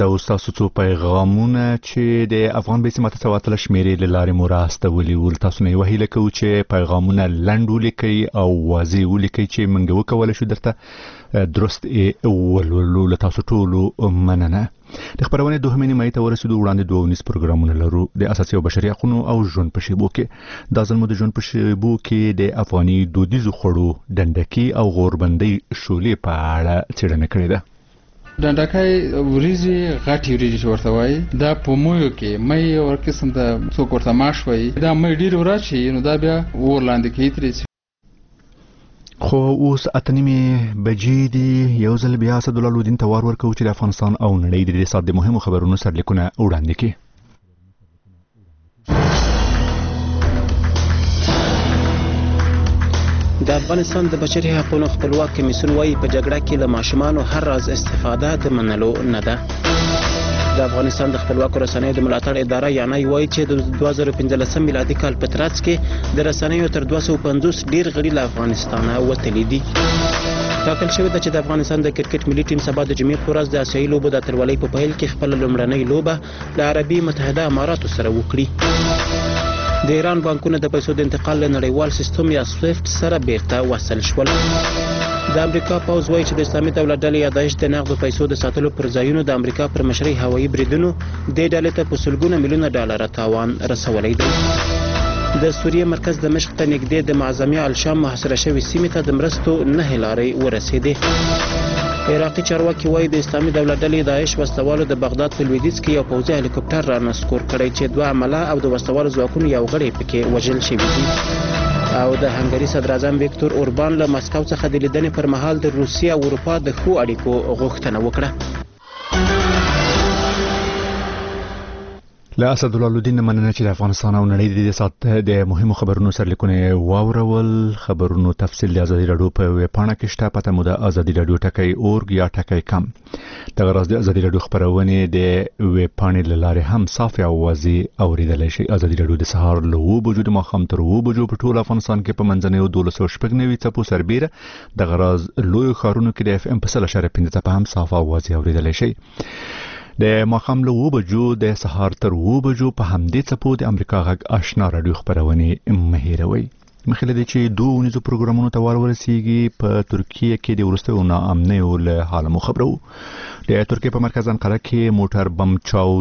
دا تاسو څو پیغامونه چې د افغان بیسیم 813 شمیرې لاره مو راستولي ول تاسو نه وهیله کوو چې پیغامونه لنډ ولیکي او واضح ولیکي چې موږ وکول شو درته درست ولولو له تاسو ټولو مننه. د خبرونه دوه مې ته ورسېدو وړاندې دوه ونیس پروګرامونه لرو د اساسي او بشري حقوقو او ژوند په شیبو کې د ځلمو د ژوند په شیبو کې د افغاني دودیزو خړو ډنډکی او غوربندۍ شولې په اړه څېړنه کړې ده. ډنډکای وریجی غټي وریجی ورته وای دا په مویو کې مې ور قسم د څوک ورته ماش وای دا مې ډیر ورچی نو دا بیا ورلاندې کې ترې خو اوس اتنیمه بجې دی یو ځل بیا اسد الله الدین توار ورکو چې د افغانستان او نړۍ د سات د مهمو خبرونو سرلیکونه وړاندې کړي. د افغانستان د بشري حقوقو خپلواک کمیسیون وايي په جګړه کې له ماشومانو هر راز استفاده د منلو نه ده. د افغانستان د خپلواکو رسنیو د ملاتړ اداره یعنی وايي چې د 2015 میلادي کال په ترڅ کې د رسنیو تر 250 ډیر غړي له افغانستان وتلي دي. ټاکل شوی ده چې د افغانستان د کرکټ ملي ټیم سبا د جمعې په ورځ د آسیایي لوبو د اتلولۍ په پیل کې خپل لومړنۍ لوبه له عربي متحده اماراتو سره وکړي. د ایران بانکونه د پیسو د انتقال له نړیوال سیستم یا سویفت سره بیرته وصل شول. د امریکا پوځ وایي چې د اسلامي دولت ډلې یا داعش د نقدو پیسو د ساتلو پر ځایونو د امریکا پر مشرۍ هوایي بریدونو د ډلې ته په سلګونه میلیونه ډالر تاوان رسولی دی. د سوریې مرکز دمشق ته نږدې د معظمه الشام محاصره شوې سیمې ته د مرستو 9 لارې ورسېدې. عراقي چارواکي وایي د اسلامي دولت ډلې داعش وسلوالو د بغداد په لویدیځ کې یو پوځي هلیکوپټر را نسکور کړی چې 2 عمله او د وسلوالو ځواکونو یو غړی پکې وژل شوي دي. او د هنګري صدر اعظم ویکتور اوربان له مسکو څخه د لیدنې پر مهال د روسیې او اروپا د ښو اړیکو غوښتنه وکړه. له اسد الله الدین مننه چې د افغانستان او نړۍ د سات د مهمو خبرونو سرلیکونه واورول. خبرونو تفصیل د ازادي رادیو په ویبپاڼه کې شته. پته مو د ازادي رادیو ټکی اورګ یا ټکی کم. د غرض د ازادي رادیو خبرونه د ویبپاڼې لاره هم صاف او واضح اوریدل شي. ازادي رادیو د سهار له 9 بجو د ماښام تر 9 بجو په ټول افغانستان کې په منځنۍ 1290 څپو سربیره د غرض لوی خارونو کې د اف ام په 0.5 څپه هم صاف او واضح اوریدل شي. د ماښام له 9 بجو د سهار تر 9 بجو په همدې څپو د امریکا غږ آشنا رادیو خبرونه مهیروي. مخکې له چې دوه ونیزو پروګرامونو ته ورسیږي په ترکیه کې د وروستیو ناامنیو له حاله مو خبرو. د ترکیه په مرکز انقره کې موټر بم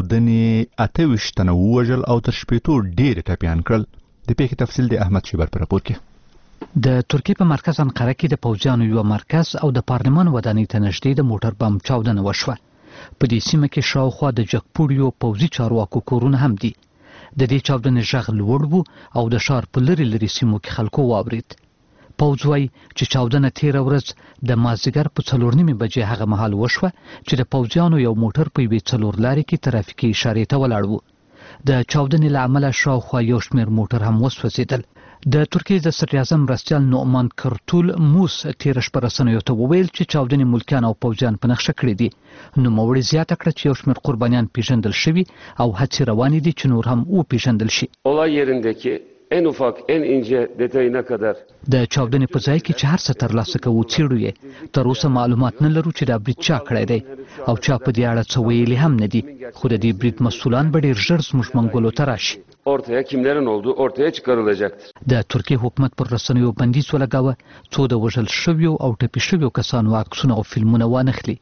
چاودنې 28 تنه وژل او تر 15 ډیر ټپیان کړل. د پیښې تفصیل د احمد شیبر په راپور کې. د ترکیه په مرکز انقره کې د پوځیانو یو مرکز او د پارلمان ودانۍ ته نږدې د موټر بم چاودنه وشوه. په دې سیمه کې شاوخوا د جګپوړیو پوځي چارواکو کورونه هم دي. د دې چاودنې غږ لوړ وو او د ښار په لري سیمو کې خلکو واورید. پوځ وایي چې چاودنه تیره ورځ د مازدیګر په 4:30 بجې هغه مهال وشوه چې د پوځیانو یو موټر په یوې 4 لارې کې ترافیکي اشارې ته ولاړ وو. د چاودنې له امله شاوخوا یو شمېر موټر هم وسوځېدل. د ترکیې د صدر اعظم مرستیال نومان کرتول موس تیر شپه رسنیو ته وویل چې چاودنې ملکیان او پوځیان په نښه کړي دي. نوموړي زیاته کړه چې یو شمېر قربانیان پیژندل شوي او هڅې روانې دي چې نور هم وپیژندل شي. olay yerindeki en ufak en ince detayına kadar د چاودنې په ځای کې چې هر څه ترلاسه کوو څېړو یې. تر اوسه معلومات نه لرو چې دا برید چا کړی دی او چا په دې اړه څه ویلي هم نه دي. خو د دې برید مسؤلان به ډېر ژر زموږ منګولو ته راشي. ortaya kimlerin olduğu ortaya çıkarılacaktır. د ترکیې حکومت پر رسنیو بندیز ولګاوه څو د وژل شویو او ټپي شویو کسانو عکسونه او فلمونه وانخلي.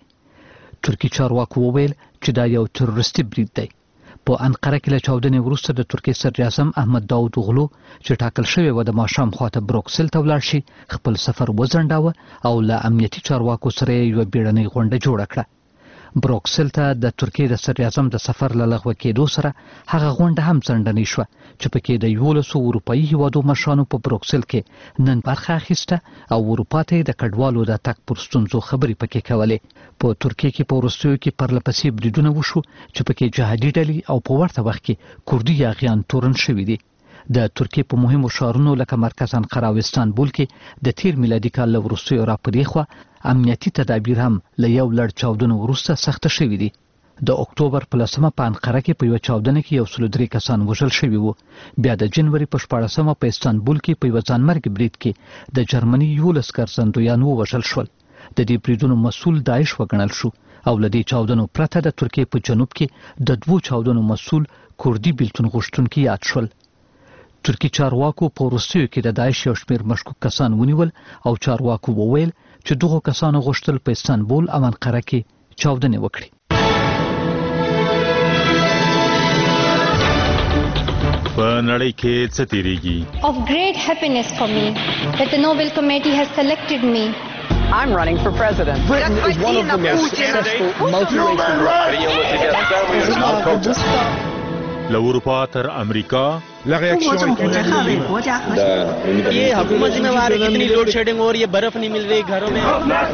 ترکی چارواکو وویل چې دا یو تروریستي برید دی. په انقره کې له چاودنې وروسته د ترکیې صدر اعظم احمد داود اوغلو چې ټاکل شوی و د ماښام خواته بروکسل ته ولاړ شي خپل سفر وځنډاوه او له امنیتي چارواکو سره یو بیړنۍ غونډه جوړه کړه. بروکسل ته د ترکیې د صدر اعظم د سفر له لغوه کېدو سره هغه غونډه هم ځنډنۍ شوه چې پکې د 11 اروپایي هیوادو مشرانو په بروکسل کې نن برخه اخیسته او اروپا ته د کډوالو د تګ پر ستونزو خبرې پکې کولې. په ترکیې کې په وروستیو کې پرلپسې بریدونه وشو چې پکې جهادي ډلې او په ورته وخت کې کوردي یاغیان تورن شوي دي. د ترکیې په مهمو ښارونو لکه مرکز انقره او استانبول کې د تیر میلادي کال له وروستیو راپورې خوا امنیتي تدابیر هم له یو لړ چاودنو وروسته سخته شوي دي. د اکتوبر په 10 په انقره کې په یو چاودنه کې 103 کسان وژل شوي وو. بیا د جنوري په 14 په استانبول کې په یو ځانمرګ برید کې د جرمني 11 ګرځندویان وژل شول. د دې بریدونو مسؤل داعش وګڼل شو او لدې چاودنو پرته د ترکیې په جنوب کې د 2 چاودنو مسؤل کوردي بیلتون غوښتونکي یاد شول. ترکی چارواکو په وروستیو کې د داعش یو شمېر مشکوک کسان ونیول او چارواکو وویل چې دغو کسانو غوښتل په استانبول او انقره کې چاودنې وکړي. په نړۍ کې څه تیریږي؟ Of great happiness for me that the Nobel Committee has selected me. I'm running for president. Britain is one of the most successful multiracial له اروپا تر امریکا ये हुकूमत जिम्मेवार है, कितनी load shedding हो रही है, बर्फ नहीं मिल रही घरों में.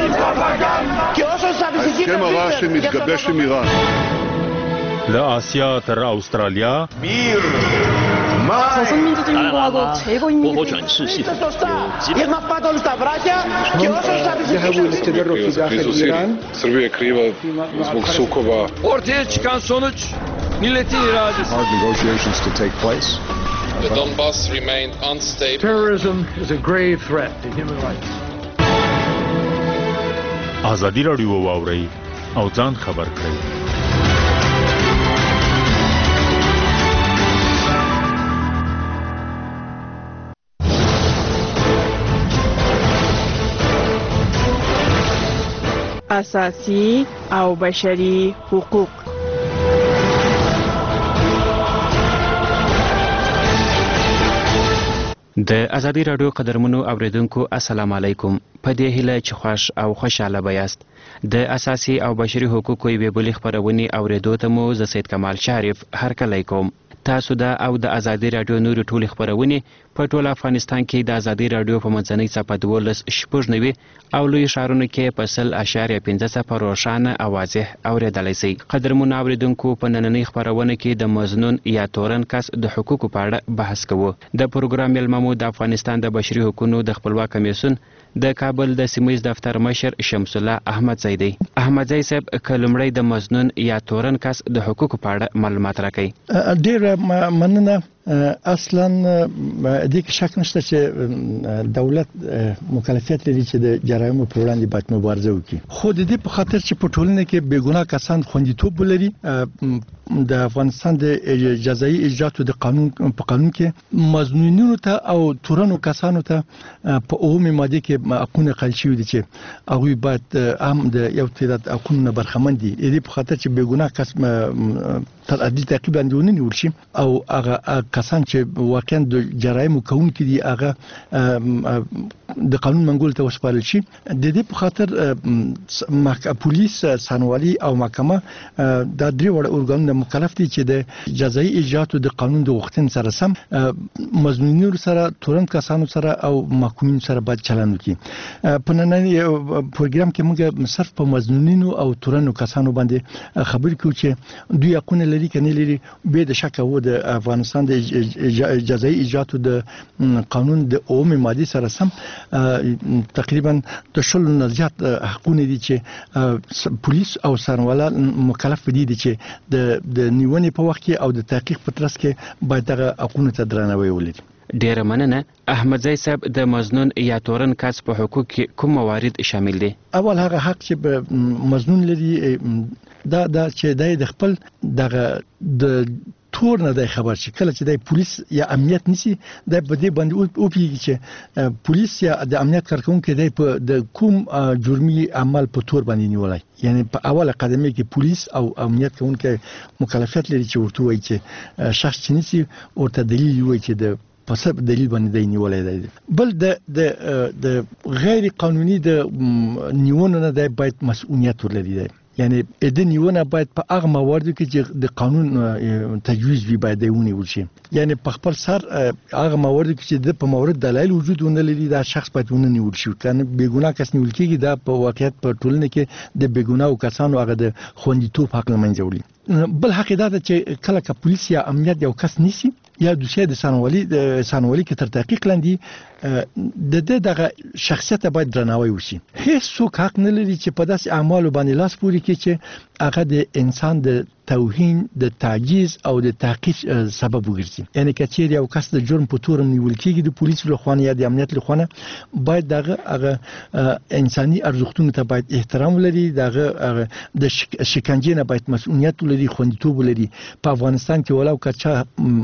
له آسیا تر استرالیا 少数民族人民共和国최고 인民我转世系统有基本 Srbija je kriva zbog sukoba. Ortaya çıkan sonuç milletin iradesi. Hard negotiations to take place. The Donbass remained unstable. Terrorism is a grave threat to human rights. ازادي راډیو واورئ او ځان خبر کړئ. اساسي او بشري حقوق. د ازادي راډیو قدرمنو اوریدونکو السلام علیکم. په دې هیله چې خوش او خوشاله بیاست. د اساسي او بشري حقوقو یوې بلې خپرونې اوریدو ته مو زه سید کمال شریف هرکلی کوم. تاسو دا او د ازادي راډیو نورې ټولې خپرونې په ټول افغانستان کې د ازادي راډیو په منځنۍ څپه 12.90 او لوی ښارونو کې په 100.5 روښانه او واضح اورېدلی شئ. قدرمنو اوریدونکو په نننۍ خپرونه کې د مظنون یا تورن کس د حقوقو په اړه بحث کوو. د پروګرام میلمه مو د افغانستان د بشري حقوقو د خپلواک کمیسیون د کابل د سیمه‌ییز دفتر مشر شمس الله احمدزی دی. احمدزی صاحب که لومړی د مظنون یا تورن کس د حقوقو په اړه معلومات راکړئ. ډېره مننه. اصلا دې کې شک نشته چې دولت مکلفیت لري چې د جرایمو پر وړاندې باید مبارزه وکړي، خو د دې په خاطر چې په ټولنه کې بېګناه کسان خوندیتوب ولري. د افغانستان د جزایي اجراتو د قانون کې مظنونینو ته او تورنو کسانو ته په اومه ماده کې حقونه قایل شوي دي چې هغوی باید هم د یو تعداد حقونو برخمن دي. دې په خاطر چې بېګناه کس تر عدلي تعقیب لاندې ونیول شي او هغه کسان چې واقعا د جرایمو کوونکي دي هغه د قانون منګول ته وسپارل شي. د دې په خاطر پولیس، سانوالي او محکمه دا درې وړ ارګانونه مکلف دي چې د جزایي اجراتو د قانون د غوښتنې سره سم مظنونینو سره، تورن کسانو سره او محکومینو سره باید چلند وکړي. په نننۍ پروګرام کې موږ صرف په مظنونینو او تورنو کسانو باندې خبرې کوو چې دوی حقونه لري که نه لري. به د شک و د افغانستان د جزایي اجراتو د قانون د اومه ماده سره سم تقریبا د 20 نه زیات حقونه دي چې پولیس او سانواله مکلف دي چې د نیونې په وخت کې او د تحقیق په ترڅ کې باید دغه حقونه ته درناوی ولري. ډیره مننه. احمدزی صاحب د مظنون یا تورن کس په حقوق کې کوم موارد شامل دي؟ اول هغه حق چې مظنون لري دا چې د خپل دغه د تور نه د خبر شي. کله چې د پولیس یا امنیت نسی د بده باندې او پیږي چې پولیس یا د امنیت کارکونکو د کوم جرمي عمل په تور باندې نیولای. یعنی په اوله قدمه کې پولیس او امنیت کوونکو مکلفیت لري چې ورته وایي چې شخص چې نسی ورته دلیل وایي چې د په سبب دلیل باندې دی نیولای دی. بل د غیر قانوني د نیونه نه دی باید مسؤلیت ولري. یعنی د نیونه باید په هغه مواردو کې چې د قانون تجویز وي باید ونیول شي. یعنی په خپل سر هغه مواردو کې چې د په مورد دلایل وجود ونه لري دا شخص باید ونیول شي. کنه بېګناه کس نیول کېږي دا په واقعیت په ټولنه کې د بېګناه کسانو هغه د خوندیتوب حق له منځه وړي. بل حق دا ده چې کله که پولیس یا امنیت یو کس نیسي یا دوسیه د سانوالي کې تر تحقیق لاندې د دغه شخصیت باید درناوی وشي. هیڅ څوک حق نه لري چې په داسې اعمالو باندې لاس پورې کړي چې هغه د انسان د توهین د تعجیز او د تحقیر سبب وګرځي. یعنی کچیر یو کس د جرم په تور نیول کېږي د پولیسو لخوا یا د امنیت لخوا باید دغه انساني ارزښتونو ته باید احترام ولري، دغه د شکنجې نه باید مسؤلیت ولري، خوندیتوب ولري. په افغانستان کې ولو کچا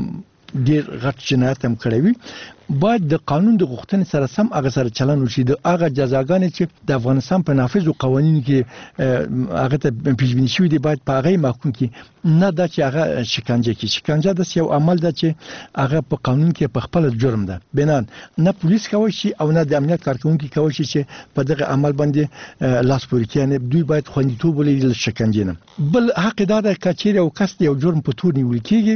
ډیر غټ جنایت هم کړی وي باید د قانون د غوښتنې سره سم هغه سره چلن وشي. د هغه جزاګانې چې د افغانستان په نافذو قوانینو کې هغه ته پیشبیني شوي دي باید په هغه محکوم کې نه دا چې هغه شکنجه کې. شکنجه د یو عمل ده چې هغه په قانون کې په خپل جرم ده. بنان نه پولیس کوي شي او نه د امنیت کارکونکي کوي شي چې په دغه عمل باندې لاس پورې کړي. دوی باید خوندیتوب ولري د شکنجې نه. بل حق دا ده کچېر یو کس یو جرم په تور نیول کېږي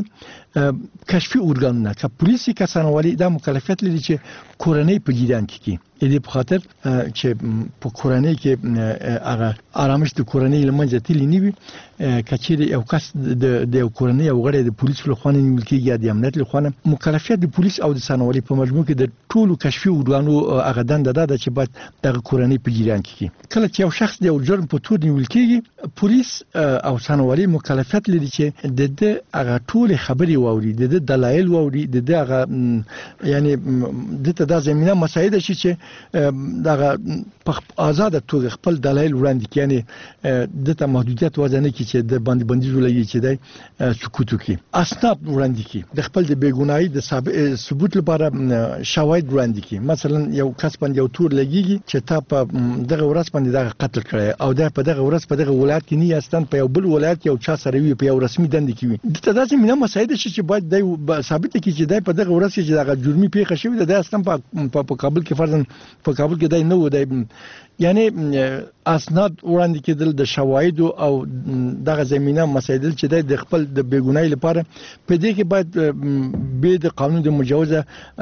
کشفي ارګانونه که پولیسي کسانوالي دا مکلفیت لري چې کورنۍ په جریان کې دې په خاطر چې په کورنۍ کې هغه آرامش د کورنۍ لمنځه تللی نه وي. کچېر یو کس د یو کورنۍ او غړي د پولیسو لخوا نیول کېږي یا د امنیت لخوا مکلفیت د پولیس او د سانوالي په مجموع کې د ټولو کشفي ارګانو هغه دنده ده چې باید د کورنۍ په جریان کې کله چې یو شخص د یو جرم په تور نیول کېږي پولیس او سانوالي مکلفیت لري چې د هغه ټول خبري واوري، د دلایل واوري، د هغه یعنی د ته د زمينه مساعده شي چې دغه په آزاد توګه خپل دلایل وړاندې کړي. یعنی د ته محدودیت وځنه کې چې د باندې بندیز ولګي چې د سکوت وکړي، اسناد وړاندې کړي، د خپل د بیګناهي د ثبوت لپاره شواهد وړاندې کړي. مثلا یو کس باندې یو تور لګيږي چې تا په دغه ورځ باندې دغه قتل کړی او دا په دغه ورځ په دغه ولایت کې نه یاستان په یو بل ولایت یو چا سره وي په یو رسمي دند کې وي. د ته د زمينه مساعده شي چې باید د ثابت کړي چې د په دغه ورځ کې دغه جرمي پیښه شوې ده. د اصلا په کابل کې فرضاً په کابل کې دای نه و دی. یعنی اسناد وړاندې کېدل د شواهد او دغه زمينه مسایل چې د خپل د بیګناهي لپاره په دې کې باید به د قانون د مجوزه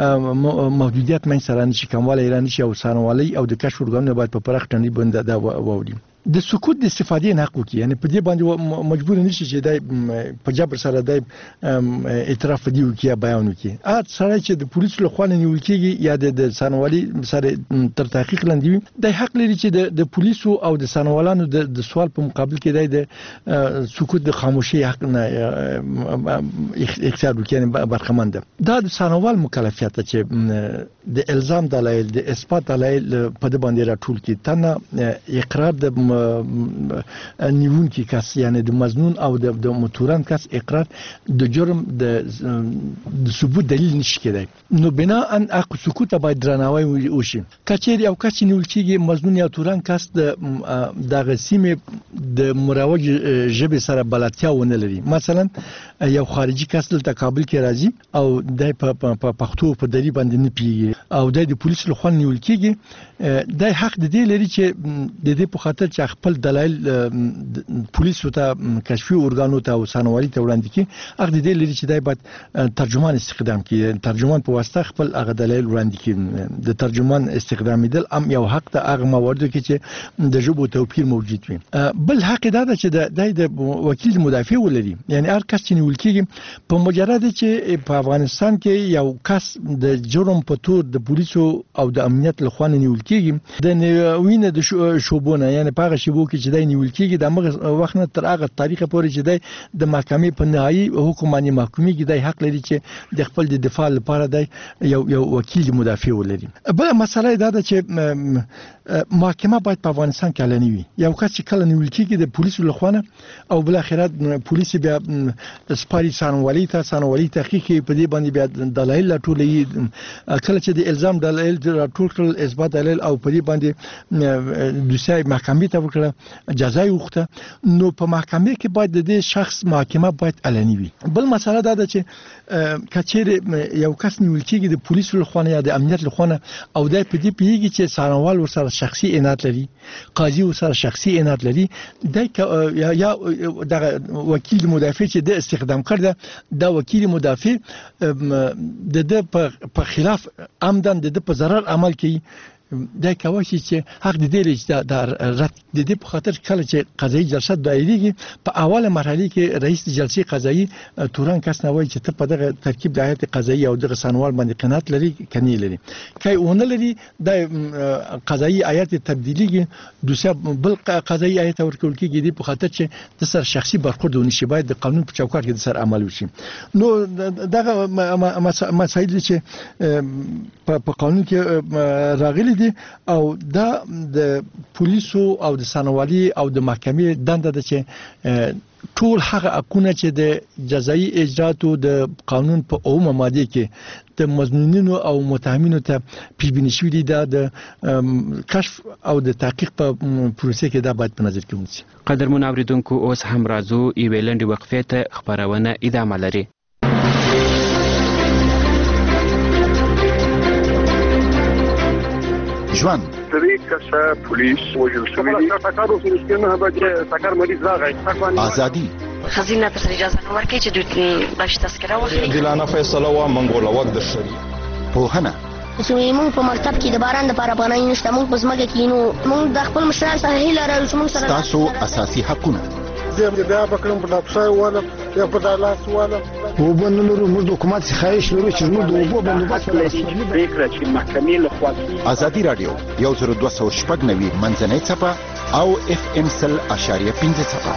محدودیت من سره نشي کومواله ایران شي او سانوالي او د کشف ورګانو باید په پرخ ټنډي باندې دا ووري. د سکوت د استفادې نه حق یعنی په دې باندې مجبور نشي چې د په جبر سره د اعتراف دی وکي بیان وکي. سره چې د پولیسو لخوا نیول کېږي یا د سانوالي سره تر تحقیق لاندې وي د حق لري چې د پولیسو او د سانوالانو د سوال په مقابل کې د سکوت د خاموشي حق نه اختیار وکړي برخمن ده. دا د سانوال مکلفیت چې د الزام دلایل د اثبات دلایل په دې باندې راټول کړي. تنه اقرار د نیون کی کس یعنی د مظنون او د متورن کس اقرار د جرم د ثبوت دلیل نشي کېدای. نو بنا ان اق سکوت باید درناوی وشي. کچېر یو کس نیول کېږي مظنون یا تورن کس د غسیمه د مروج ژبه سره بلدتیا ونه لري. مثلا یو خارجي کس دلته کابل کې راځي او د پښتو په دری باندې نه پیږي او د پولیسو لخوا نیول کېږي. د حق د دې لري چې د دې په خاطر چې خپل دلایل پولیسو ته کشفي ارګانو ته او سانوالي ته وړاندې کړي. هغه د دې لري چې دای باید ترجمان استخدام کړي، ترجمان په واسطه خپل هغه دلایل وړاندې کړي. د ترجمان استخدامیدل هم یو حق ته هغه مواردو کې چې د ژبو توپیر موجود وي. بل حق دا ده چې د وکیل مدافع ولري. یعنی هر کس چې نیول کېږي په مجرد چې په افغانستان کې یو کس د جرم په تور د پولیسو او د امنیت لخوا نیول کېږي د وینې د شوبونه یعنی په هغه شیبو کې چې د نیول کېږي د هغه وخت نه تر هغه تاریخ پورې چې د محکمې په نهایي حکم باندې محکومي کې د حق لري چې د خپل د دفاع لپاره د یو وکیل مدافع ولري. بل مسله دا ده چې محکمه باید په افغانستان کې علني وي. یو کس چې کله نیول کېږي د پولیسو لخوا او بل اخرت پولیس بیا سپاري سانوالي تحقیق په دې باندې بیا دلایل ټولې کله چې د الزام دلایل ټول کړل اثبات دلایل او په دې باندې دوسیه محکمې ته وکړه جزای وخته نو په محکمې کې باید د دې شخص محکمه باید علني وي. بل مسله دا ده چې کچېر یو کس نیول کېږي د پولیسو لخوا یا د امنیت لخوا او د په دې پیږي چې سانوال ورسره شخصي عنایت لري، قاضي ورسره شخصي عنایت لري، د یا د وکیل مدافع چې د استخدام کړ د وکیل مدافع د په خلاف عمدن د په ضرر عمل کوي دا کوي چې حق دې لري چې د رد دې په خاطر کله چې قضایي جلسه دایریږي په اوله مرحله کې رئیس جلسې قضایي توران کس نه وایي چې ته په دغه ترکیب د هیئت قضایي او دغه سنوال باندې قناعت لري کني لري کای اون لري د قضایي هیئت تبدیلیږي دوسه بل قضایي هیئت ورکول کېږي په خاطر چې د سر شخصي برخورد ونشي باید د قانون په چوکاټ کې د سر عمل وشي نو دغه مسایل چې په قانون کې راغلي دي او دا د پولیسو او د سنوالي او د محکمې دنده ده چې ټول هغه حقونه چې د جزایي اجراتو د قانون په عمومه ماده کې د مظنونینو او متهمینو ته پیشبینی شوی دي د کشف او د تحقیق په پروسه کې دا باید په نظر کې ونیسي. قدرمن اوریدونکو اوس هم راځو یوې لنډې وقفې ته خبرونه ادامه لري. ژوند پولیس وژل شوی ازادي خزینه تر اجازه نه ورکړي چې دوی باش تذکره واخلي دلانه فیصله وا منګول وخت د شری پوهنه موږ په مکتب کې د باران لپاره پناه نشته موږ په ځمکه کې نو موږ د خپل مشران سره هیله لرو چې موږ سره تاسو اساسي حقونه زه بیا بکرم په تاسو ولا یا په دالاس ولا وبنلو موږ د حکومت څخه خواهش لرو چې موږ د اوبو بندوبست فکر چې محکمې له خوا ازادي رادیو 1290 منځنۍ صفه او FM 100.5 صفه.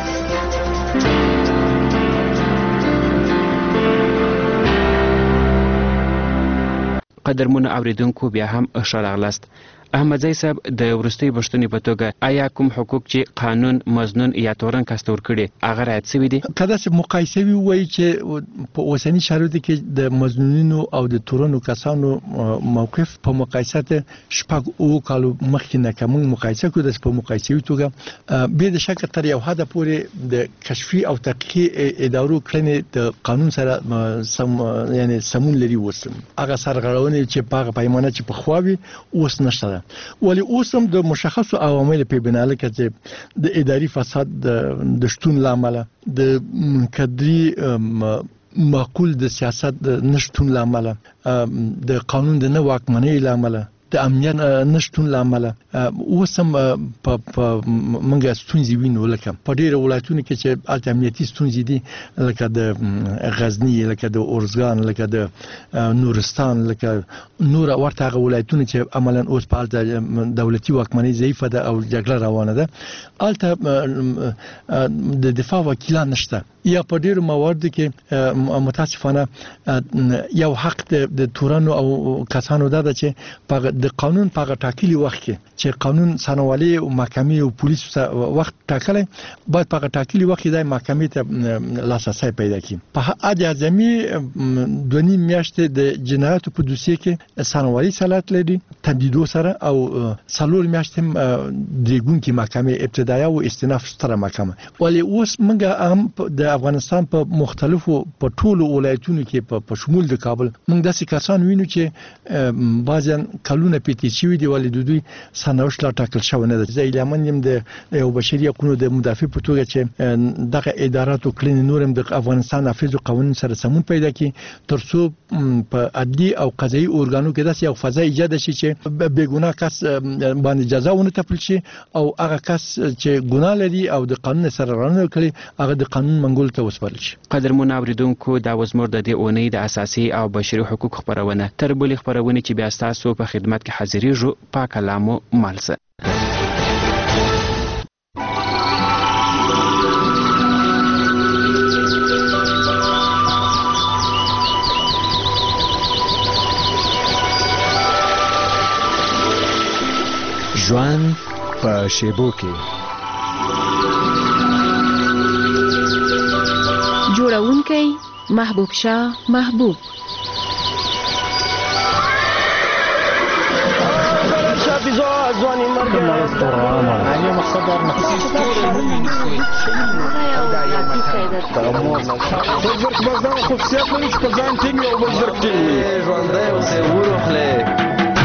قدرمن اوریدونکو بیا هم ښه راغلاست. احمدزی صاحب د ورستۍ پښتنې په توګه آیا کوم حقوق چې قانون مزنون یا تورن کاستور کړي هغه رعایت شوي دي؟ کله چې مقایسه وي چې په اوسنی شرایطو کې د مزنونینو او د تورنو کسانو موقف په مقایسه ته شپږ او کالو مخکې نه کوم مقایسه کوي د په مقایسوي توګه به د شک تر یو حد پورې د کشفي او تحقیقي ادارو کړنې د قانون سره یعنی سمون لري وسم هغه سرغړونې چې په پیمانه چې په خواوي اوس نشته ولی اوسم د مشخصو عوامل په بنا لکه د اداري فساد د شتون لامل د کدري معقول د سیاست نشټون لامل د قانون د نه واکمنۍ لامل د امنیت نشټون لامل اوسم په منګه ستونزې وینو لکه په ډیرو ولایتونو کې چې امنیتي ستونزې دي لکه د غزنی لکه د اورزګان لکه د نورستان لکه نور ورته ولایتونو چې عملاً اوس په دولتي واکمنۍ ضعیفه ده او جګړه روانه ده البته د دفاع وکیلان نشته یا په ډیرو مواردو کې متاسفانه یو حق د تورانو او کسانو ده چې د قانون په ټاکلي وخت کې چې قانون سنوالي او محکمې او پولیس وخت ټاکلی باید په ټاکلي وخت کې د محکمې ته لاسرسی پیدا کړي. په عادي اعظمي 2.5 میاشتې د جنایاتو په دوسیه کې سنوالي صلاحیت لري تمدیدو سره او 4 میاشتې درېګونکې محکمې ابتدایي او استئناف ستره محکمه ولی اوس موږ هم د افغانستان په مختلفو په ټولو ولایتونو کې په شمول د کابل موږ داسې کسان وینو چې بعضیان کلونه پیټی شوی دی ولې دوی سنوش لا ټاکل شوی نه ده. زه ایلامن یم د یو بشري حقوقو د مدافع په توګه چې دغه اداراتو کړنې نورم د افغانستان نافذ قوانین سره سمون پیدا کړي ترڅو په عدلي او قضایي اورګانو کې داسې یو فضا ایجاد شي چې بېګناه کس باندې جزا ونه ټاکل شي او هغه کس چې ګناه لري او د قانون سره رانه کړي هغه د قانون منګول ته وسپارل شي. قدرمن اوریدونکو دا وزمر د دې اونۍ د اساسي او بشري حقوق خبرونه تر بلې خبرونه چې بیا تاسو په خدمت کې حاضرېږو په کلامو مالسه. ژوند په شیبو کې جوړونکی محبوب شاه محبوب ځواني مرګ علي مقصد بزرګ بازار خصوصیت لري چې په ځان ټینګ او بزرګ ټینګ ژوندۍ اوسې ورخله.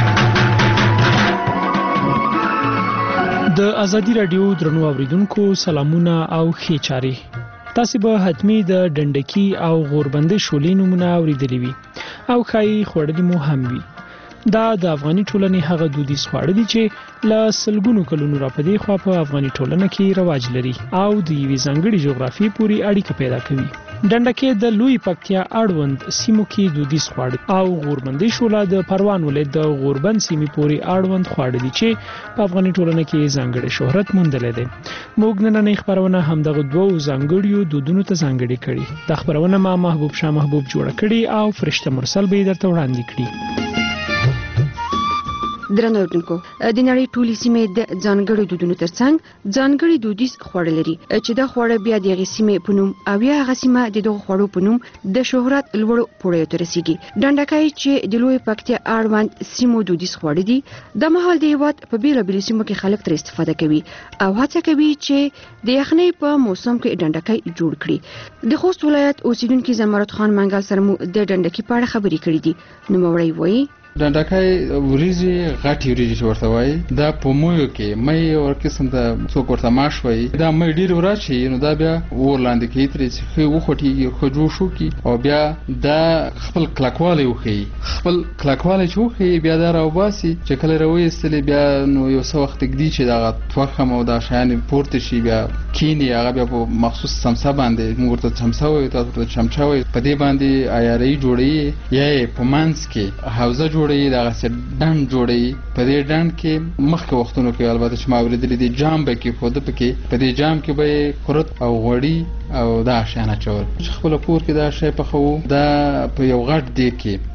د ازادي رادیو درنو اوریدونکو سلامونه او ښې چاري. تاسو به حتمی د ډنډکی او غوربندې شولې نمونه اوریدلې وي او خای خوړلې مو هم وي. دا د افغاني ټولنې هغه دودیز خواړه دي چې له سلګونو کلونو راپدې خوا په افغاني ټولنه کې رواج لري او د یوې ځانګړي جغرافي پورې اړیکه پیدا کوي. ډنډکې د لوی پکتیا اړوند سیمو کې دودیز خواړه او غوربندي شوله د پروان ولایت د غوربند سیمې پورې اړوند خواړه دي چې په افغاني ټولنه کې ځانګړي شهرت موندلې ده. موږ نن خبرونه هم دغه دوه ځانګړیو دودونو ته ځانګړي کړي. د خبرونه ما محبوب شاه محبوب جوړ کړي او فرشته مرسل به درته وړاندې کړي. درنو اوریدونکو، د نړۍ ټولې سیمې د ځانګړي دودونو ترڅنګ ځانګړي دودیز خواړه لري چې دا خواړه بیا د سیمې په نوم او یا هغه سیمه د دغه خواړو په نوم د شهرت لوړو پوړیو ته رسیږي. ډنډکای چې د لوی پکتیا اړوند سیمو دودیز خواړه دي، د مهال د هیواد په بیلابیلو سیمو کې خلک تر استفاده کوي او هڅه کوي چې د یخنۍ په موسم کې ډنډکای جوړ کړي. د خوست ولایت اوسیدونکو زمرد خان منګل سره مو د ډنډکی په اړه خبرې کړې دي. نو موري وایي ډنډکای وریجې غټي وریجې چې ورته وایي دا په مویو کې مې او قسم د څوک ورته ماش وایي دا مې ډیر وراشي نو دا بیا ورلاندې کې ترې چې خو وخټيږي خو جوړ شو کی او بیا دا خپل کلکواله وخی خپل کلکواله چې وخی بیا دا راوباسي چې کله راوېستلې بیا نو یو څو وخت کې دی چې دا توخم او دا شان پورته شي بیا کینی هغه بیا په مخصوص سمسا باندې موږ ته سمسا وي تاسو ته چمچا وي په دې باندې عیاري جوړي یا په مانس کې حوزه جوړي دا غسر ډنډ جوړي په دې ډنډ کې مخکې وختونو کې البته چې ما ورېدلې دي جام به کې خود پکې په دې جام کې به قرت او غوړي او دا شانه چول چې خپل کور کې دا شی په خو دا په یو غټ دی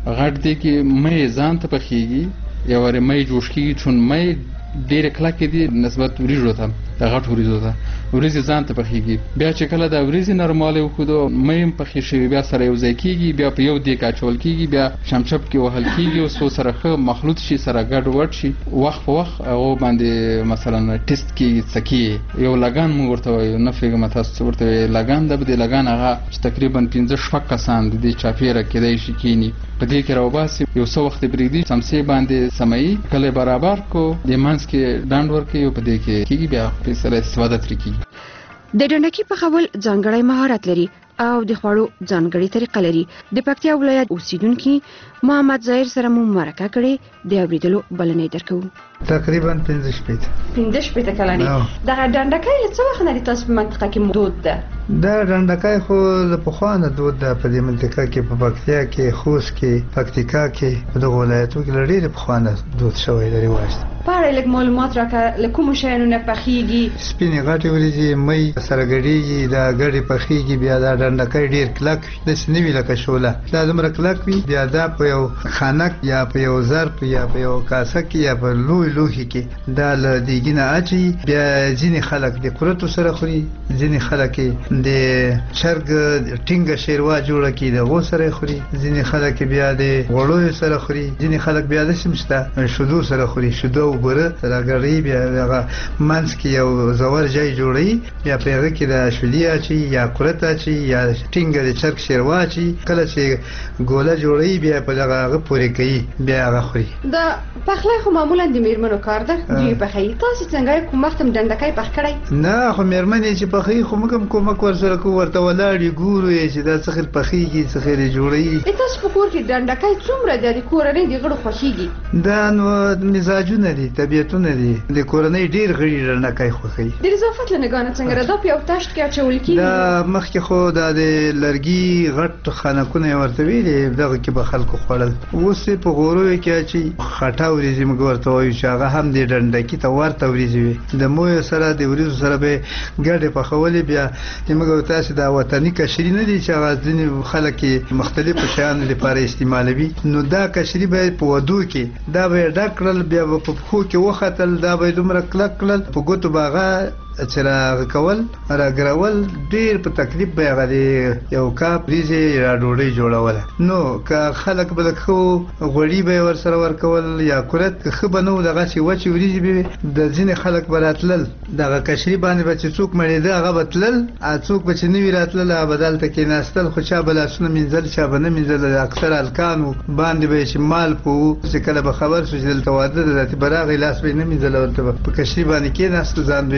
کې مې ځان ته پخېږي یو ور مې جوړ کیږي چون مې ډېر کلکې دي نسبت وریجو ته د غټ وریجو ته وریجې ځان ته پخېږي بیا چې کله دا وریجې نرماله وکړو مې پخې شي بیا سره یو ځای کېږي بیا په یو دیګ اچول کېږي بیا شمچپ کې وهل کېږي او سو سره خه مخلوط شي سره ګډ وډ شي وخت په وخت او باندې مثلا ټیسټ کې سکی یو لګان مو ورته وي نه فکر تاسو ورته لګان د دې لګان هغه تقریبا 15 کسان د چاپیره کېدای شي کینی په دې کې راوباسي یو څو وخت بریدي سمسي باندې سمي کله برابر کو د مانس کې ډاند ورکې یو په دې کې بیا په سره استفاده ترې کیږي. د ډنډکی په خول ځانګړی مهارت لري او د خوړو ځانګړي طریقه لري. د پکتیا ولایت اوسیدونکو محمد ظاهر سره مو مرکه کړې د اوریدلو بلنې درکو. تقریبا 15 کلنی. دا ډنډکی له څه وخت نه تاسو په منطقه کې موجود ده؟ دا ډنډکی خو له پخوانه دود ده په دې منطقه کې په پکتیا کې خوست کې پکتیکا کې په دغه ولایتو کې لري پخوانه دود شوی دی رواج. پاره لږ معلومات راکړه له کوم شیانو نه پخېږي؟ سپینې غټې وریجې مې سره ګډېږي دا ګډې پخېږي بیا دا ډنډکی ډېر کلک وي داسې نه وي لکه شوله دا دومره کلک وي بیا دا په یو خانک یا په یو ظرف یا په یو کاسه کې یا په لوی لوښي کې دا له دیګي نه اچوي بیا ځینې خلک د قرتو سره خوري ځینې خلک د چرګ ټینګه شیروا جوړه کړي د هغو سره خوري ځینې خلک بیا د غوړیو سره خوري ځینې خلک بیا داسې هم شته شیدو سره خوري شیدو اوبره سره ګډوي بیا هغه منځ کې یو زور ځای جوړوي بیا په هغه کې د شولي اچوي یا قرت اچوي یا ټینګه د چرګ شیروا اچوي کله چې ګوله جوړوي بیا په هغه پورې کوي بیا هغه خوري. دا پخلی خو معمولا د میرمنو کار ده دوی پخوي. تاسو څنګه کوم وخت هم ډنډکی پخ کړی؟ نه خو میرمنې چې پخوي خو موږ هم کومک ورسره کوو ورته ولاړ یو ګورو چې دا څه خیر پخېږي څه خیر جوړوي. تاسو په کور کې ډنډکی څومره د کورنۍ د غړو خوښیږي؟ دا نو مزاجونه دي طبیعتونه دي د کورنۍ ډېر غړي ډنډکی خوښوي. د اضافت له نګاه نه څنګه دا په یو تاشت کې اچول کېږي؟ دا مخکې خو دا د لرګي غټ خانکونه یې ورته ویلي دغه کې به خلکو خوړل اوس یې په غورویو کې اچوي خټه وریجې موږ ورته وایو چې هغه هم د ډنډکي ته ورته وریجې وي د مویو سره د وریجو سره به ګډې پخولې بیا موږ تاسو دا وطني کشري نه دي چې هغه ځینې خلک مختلفو شیانو لپاره استعمالوي نو دا کشري به په ودو کې دا به ډک کړل بیا به په پښو کې وختل دا به دومره کلک کړل په ګوتو به هغه چې را کول را ګرول ډیر په تکلیف به هغه یو کاپ ریزه را ډوډۍ جوړوله نو که خلک به خو غوړي به ور سره ور کول یا کورت خو به نو دغه چې وچی وریجې به د ځینې خلک براتلل دغه کشري باندې به چې څوک مړې ده هغه بتلل څوک به چې نوی راتلل بدل ته کې ناستل خو چا بلاسونه منځل چا به نه منځل اکثر الکانو باندې به شمال په چې کله به خبر شو چې دلته واده د براغ لاس به نه منځل ورته په کشري باندې کې ناست ځان به مړ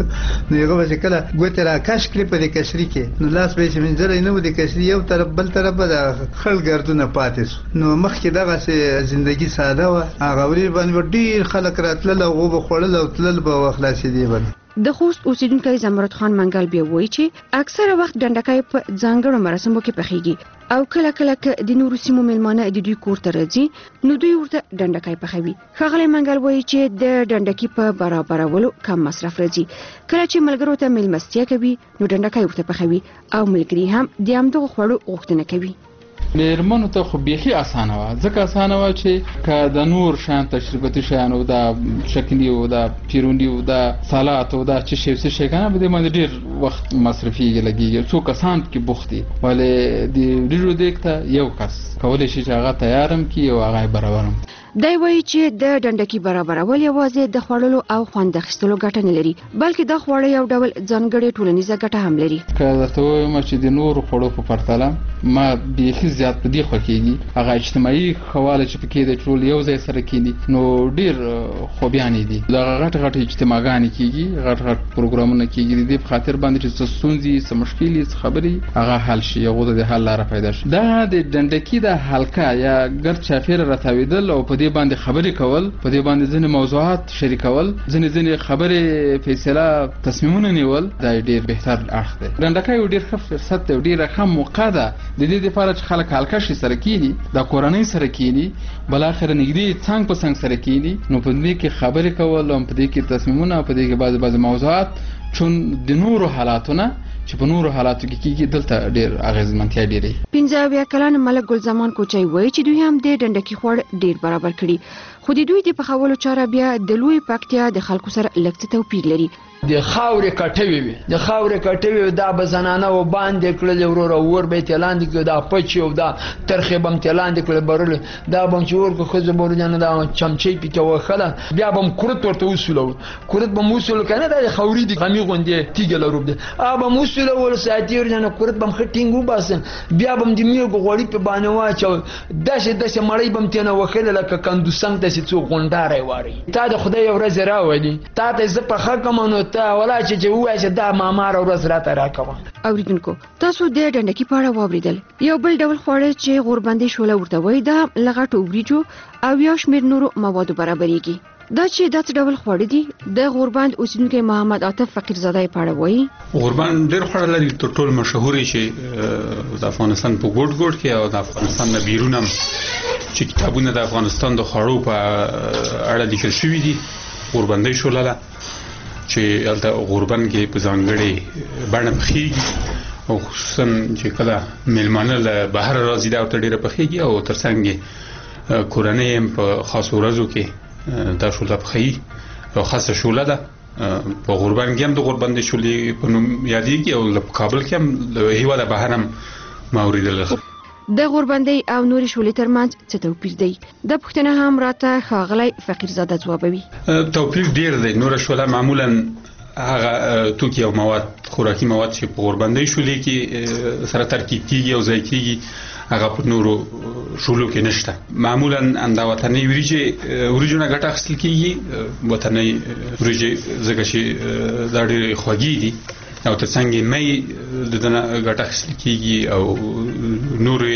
نو یو به کله ګوت را کش کړی په دې کشري کې نو لاس به چې منځره نه و د کشري یو طرف بل طرف به خل ګردونه پاتې نو مخکې دغه سه ژوندۍ ساده و هغه ورې باندې ډیر خلک راتلل او به خړل او تلل به واخلاصې دی باندې د خوست اوسیدونکو زمرد خان منګل بیا وایي چې اکثره وخت ډنډکای په ځانګړو مراسمو کې پخېږي او کله کله د نورو سیمو ملمانه د دوی کور ته راځي نو دوی ورته ډنډکای پخوي ښاغلی منګل وایي چې د ډنډکی په برابرولو کم مصرف راځي کله چې ملګرو ته میلمستیا کوي نو ډنډکای ورته پخوي او ملګري هم د همدغو خوړو غوښتنه کوي میرمنو ته خو بیخي اسانه وه ځکه اسانه وه چې که د نور شیان تشریفاتي شیان او دا شکني او دا پیروني او دا سالات او دا چې شی څه شی کنه به دې باندې ډیر وخت مصرفي لګي څو کسان کې بوختي ولې د ډیرو دیکته یو کس کولای شي چې هغه تیارم کی او هغه برابرم دی وایي چې د ډنډکی برابرول یوازې د خوړلو او خوند اخیستلو ګټه نه لري بلکې د خوړو یو ډول ځانګړې ټولنیزه ګټه هم لري که درته وایم چې د نورو خوړو په پرتله ما بیخي زیات په دې خوښېږي هغه اجتماعي خواله چې پکې د ټول یو ځای سره کېني نو ډېر خوبیانې دي دغه غټ اجتماعګانې کېږي غټ پروګرامونه کېږي د دې په خاطر باندې چې څه ستونزې څه مشکلې څه خبرې هغه حل شي هغو ته د حل لاره پیدا شي دا د ډنډکي د حلقه یا ګرد چاپېره راتاوېدل او په دې باندې خبرې کول په دې باندې ځینې موضوعات شریکول ځینې خبرې فیصله تصمیمونه نیول دا ډېر بهتر اړخ دی ډنډکی یو ډېر ښه فرصت دی ډېره ښه موقع ده د دې لپاره چې خلک حلقه شي سره کېني د کورنۍ سره کېني بالاخره نږدې څنګ په څنګ سره کېني نو په دې کې خبرې کول او په دې کې تصمیمونه په دې کې بعض موضوعات چون د نورو حالاتونه چې په نورو حالاتو کې کېږي دلته ډېر اغېزمنتیا ډېرې 15 کلن ملک ګل زمان کوچی وایي چې دوی هم د ډنډکی خوړ ډېر برابر کړي خو د دوی د پخولو چاره بیا د لوی پکتیا د خلکو سره لږ څه توپیر لري د خاورې کټوي وي د خاورې کټوي دا به زنانه و باندې کړل وروره ور به تلاند کې دا پچ او دا ترخه بم تلاند کړل برل دا بم چې ورکو خزه بورجن دا چمچي پکې وخله بیا بم کورت ورته وسولو کورت بم وسولو کنه دا خوري دي غمي غوندې تیګل روب دي ابا وسولو ول ساتي ورجن کورت بم خټینګو باسن بیا بم د میګ غوړی په باندې واچو داسه مړی بم تنه وخله لکه کندوسنګ داسه څو غونډاره واري تا د خدای ورځ راوړي تا ته ز په حکمونو ته ولا چې وای چې دا مامار ورځ راته راکوه اوریدونکو تاسو د ډنډکی په اړه واوریدل یو بل ډول خوړل چې غوربندې شوله ورته وای دا لغټو وریجو او یو شمیر نورو موادو برابرېږي دا چې داسې ډول خوړې دي د غوربند اوسیدونکو محمد عاطف فقیرزاده په اړه وایي غوربند ډېر خوړل لري تر ټولو مشهوري چې د افغانستان په ګوټ کې او د افغانستان نه بیرون هم چې کتابونه د افغانستان د خوړو په اړه لیکل شوي دي غوربندۍ شوله چې البته غوربند کې په ځانګړي بڼه پخېږي او خصوصا چې کله میلمانه له بهر راځي دا ورته ډېره پخېږي او ترڅنګ کورنۍ هم په خاصو ورځو کې دا شوله پخېږي او خاصه شوله ده په غوربند کې هم د غوربندۍ شولې په نوم یادېږي او په کابل کې هم د هېواده بهر هم ما اورېدله د غوربندۍ او نورې شولې ترمنځ څه توپیر دی د پوښتنه هم راته ښاغلی فقیرزاده ځوابوي توپیر ډېر دی نوره شوله معمولا هغه توکي او مواد خوراکي مواد چې په غوربندۍ شولې کې سره ترکیب کېږي او ځای کېږي هغه په نورو شولو کې نشته معمولا دا وطني وریجو نه ګټه اخیستل کېږي وطني وریجې ځکه چې دا ډېرې خوږې دي او ترڅنګ مې د دنه ګټه اخیستل کېږي او نورې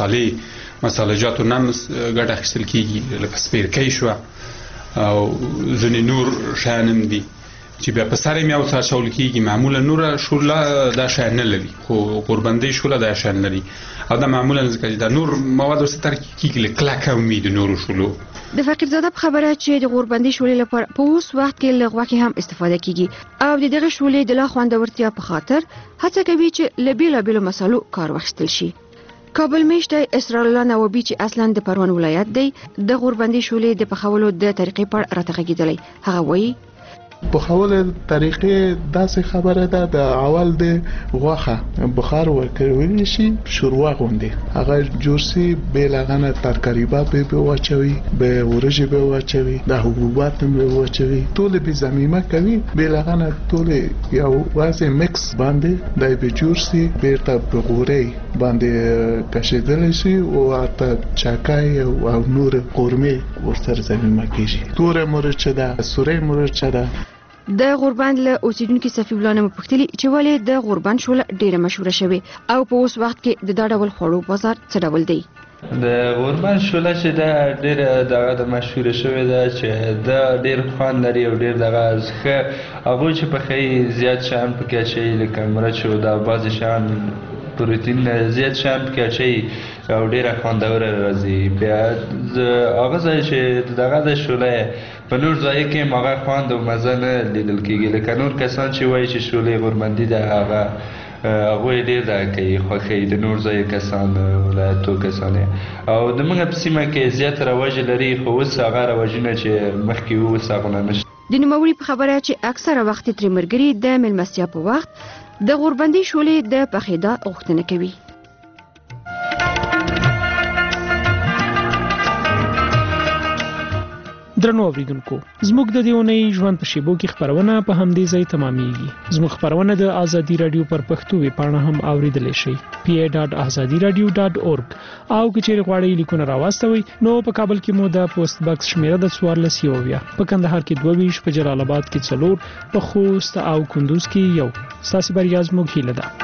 مسالجاتو نه ګټه اخیستل کېږي لکه سپیرکۍ شوه او ځینې نور شیان هم دي چې بیا په سر یې مې ورته اچول کېږي معمولا نوره شوله دا شیان نه لري خو غوربندۍ شوله دا شیان لري او دا معمولا ځکه چې دا نور مواد ورسره ترکیب کېږي لږ کلکه هم وي د نورو شولو د فقیرزاده په خبره چې د غوربندۍ شولې لپاره په اوس وخت کې له غوښې هم استفاده کیږي او د دغه شولې د لا خوندورتیا په خاطر هڅه کوي چې له بیلابیلو مسالو کار واخیستل شي کابل میشته اسرار الله نوابی چې اصلا د پروان ولایت دی د غوربندۍ شولې د پخولو د طریقې په اړه راته غږېدلی هغه وایي پخول طریقې داسې خبره ده د اول د غوښه بخار ورکول شي شوروا غوندي هغه جوړسي به لغنه ترکاریبات به واچوي به ورجې به واچوي د حبوبات به واچوي ټول به زمینه کوي به لغنه ټول یو واسه مکس باندې دای به جوړسي بیرته په غوري باندې کشیدل شي او اته چاکای او نور قورمه ورسره زمینه کیږي تور مرچ ده سورې مرچ ده د غوربند له اوسیدونکو صفی الله نه پوښتنه چې ولې د غوربند شوله ډیره مشهور شوه او په اوس وخت کې د دا ډول خوړو بازار څه ډول دی. د غوربند شوله چې دا ډیره دغه مشهور شوه ده چې دا ډیر خوند لري او ډیر دغه ښه هغه چې په خې زیات شان پکې شي لکه مرچ او د بعض شان پروتین زیات شان پکې شي او ډیره خوندور راځي. بیا هغه ځای چې دغه د شوله په نور ځای کې ماغه خوند او مزه نه لیدل کېږي لکه نور کسان چې وایي چې شوله غوربندي ده هغه ډیر دا کوي خوښي د نور ځای کسان ولایتو کسان او د موږ په سیمه کې زیات رواج لري خو اوس هغه رواجونه چې مخکې وو څنګه نشته. د نوموړي په خبره چې اکثره وخت تر مرګري د ملمستیا په وخت د غوربندي شولې د پخېدا غوښتنه کوي. درنو اوریدونکو زموږ د دیونی ژوند په شیبو کې خبرونه په همدې ځای تمامېږي. زموږ خبرونه د ازادي رادیو پر پښتو ویبپاڼه هم اوریدلی شئ pa.azadiradio.org او که چیرې غواړئ لیکونه راواستوئ نو په کابل کې مو د پوسټ باکس شمیره د 14 په کندهار کې 22 په جلال آباد کې 4 په خوست او کندوز کې 1 ستاسو بریا زموږ هیله ده.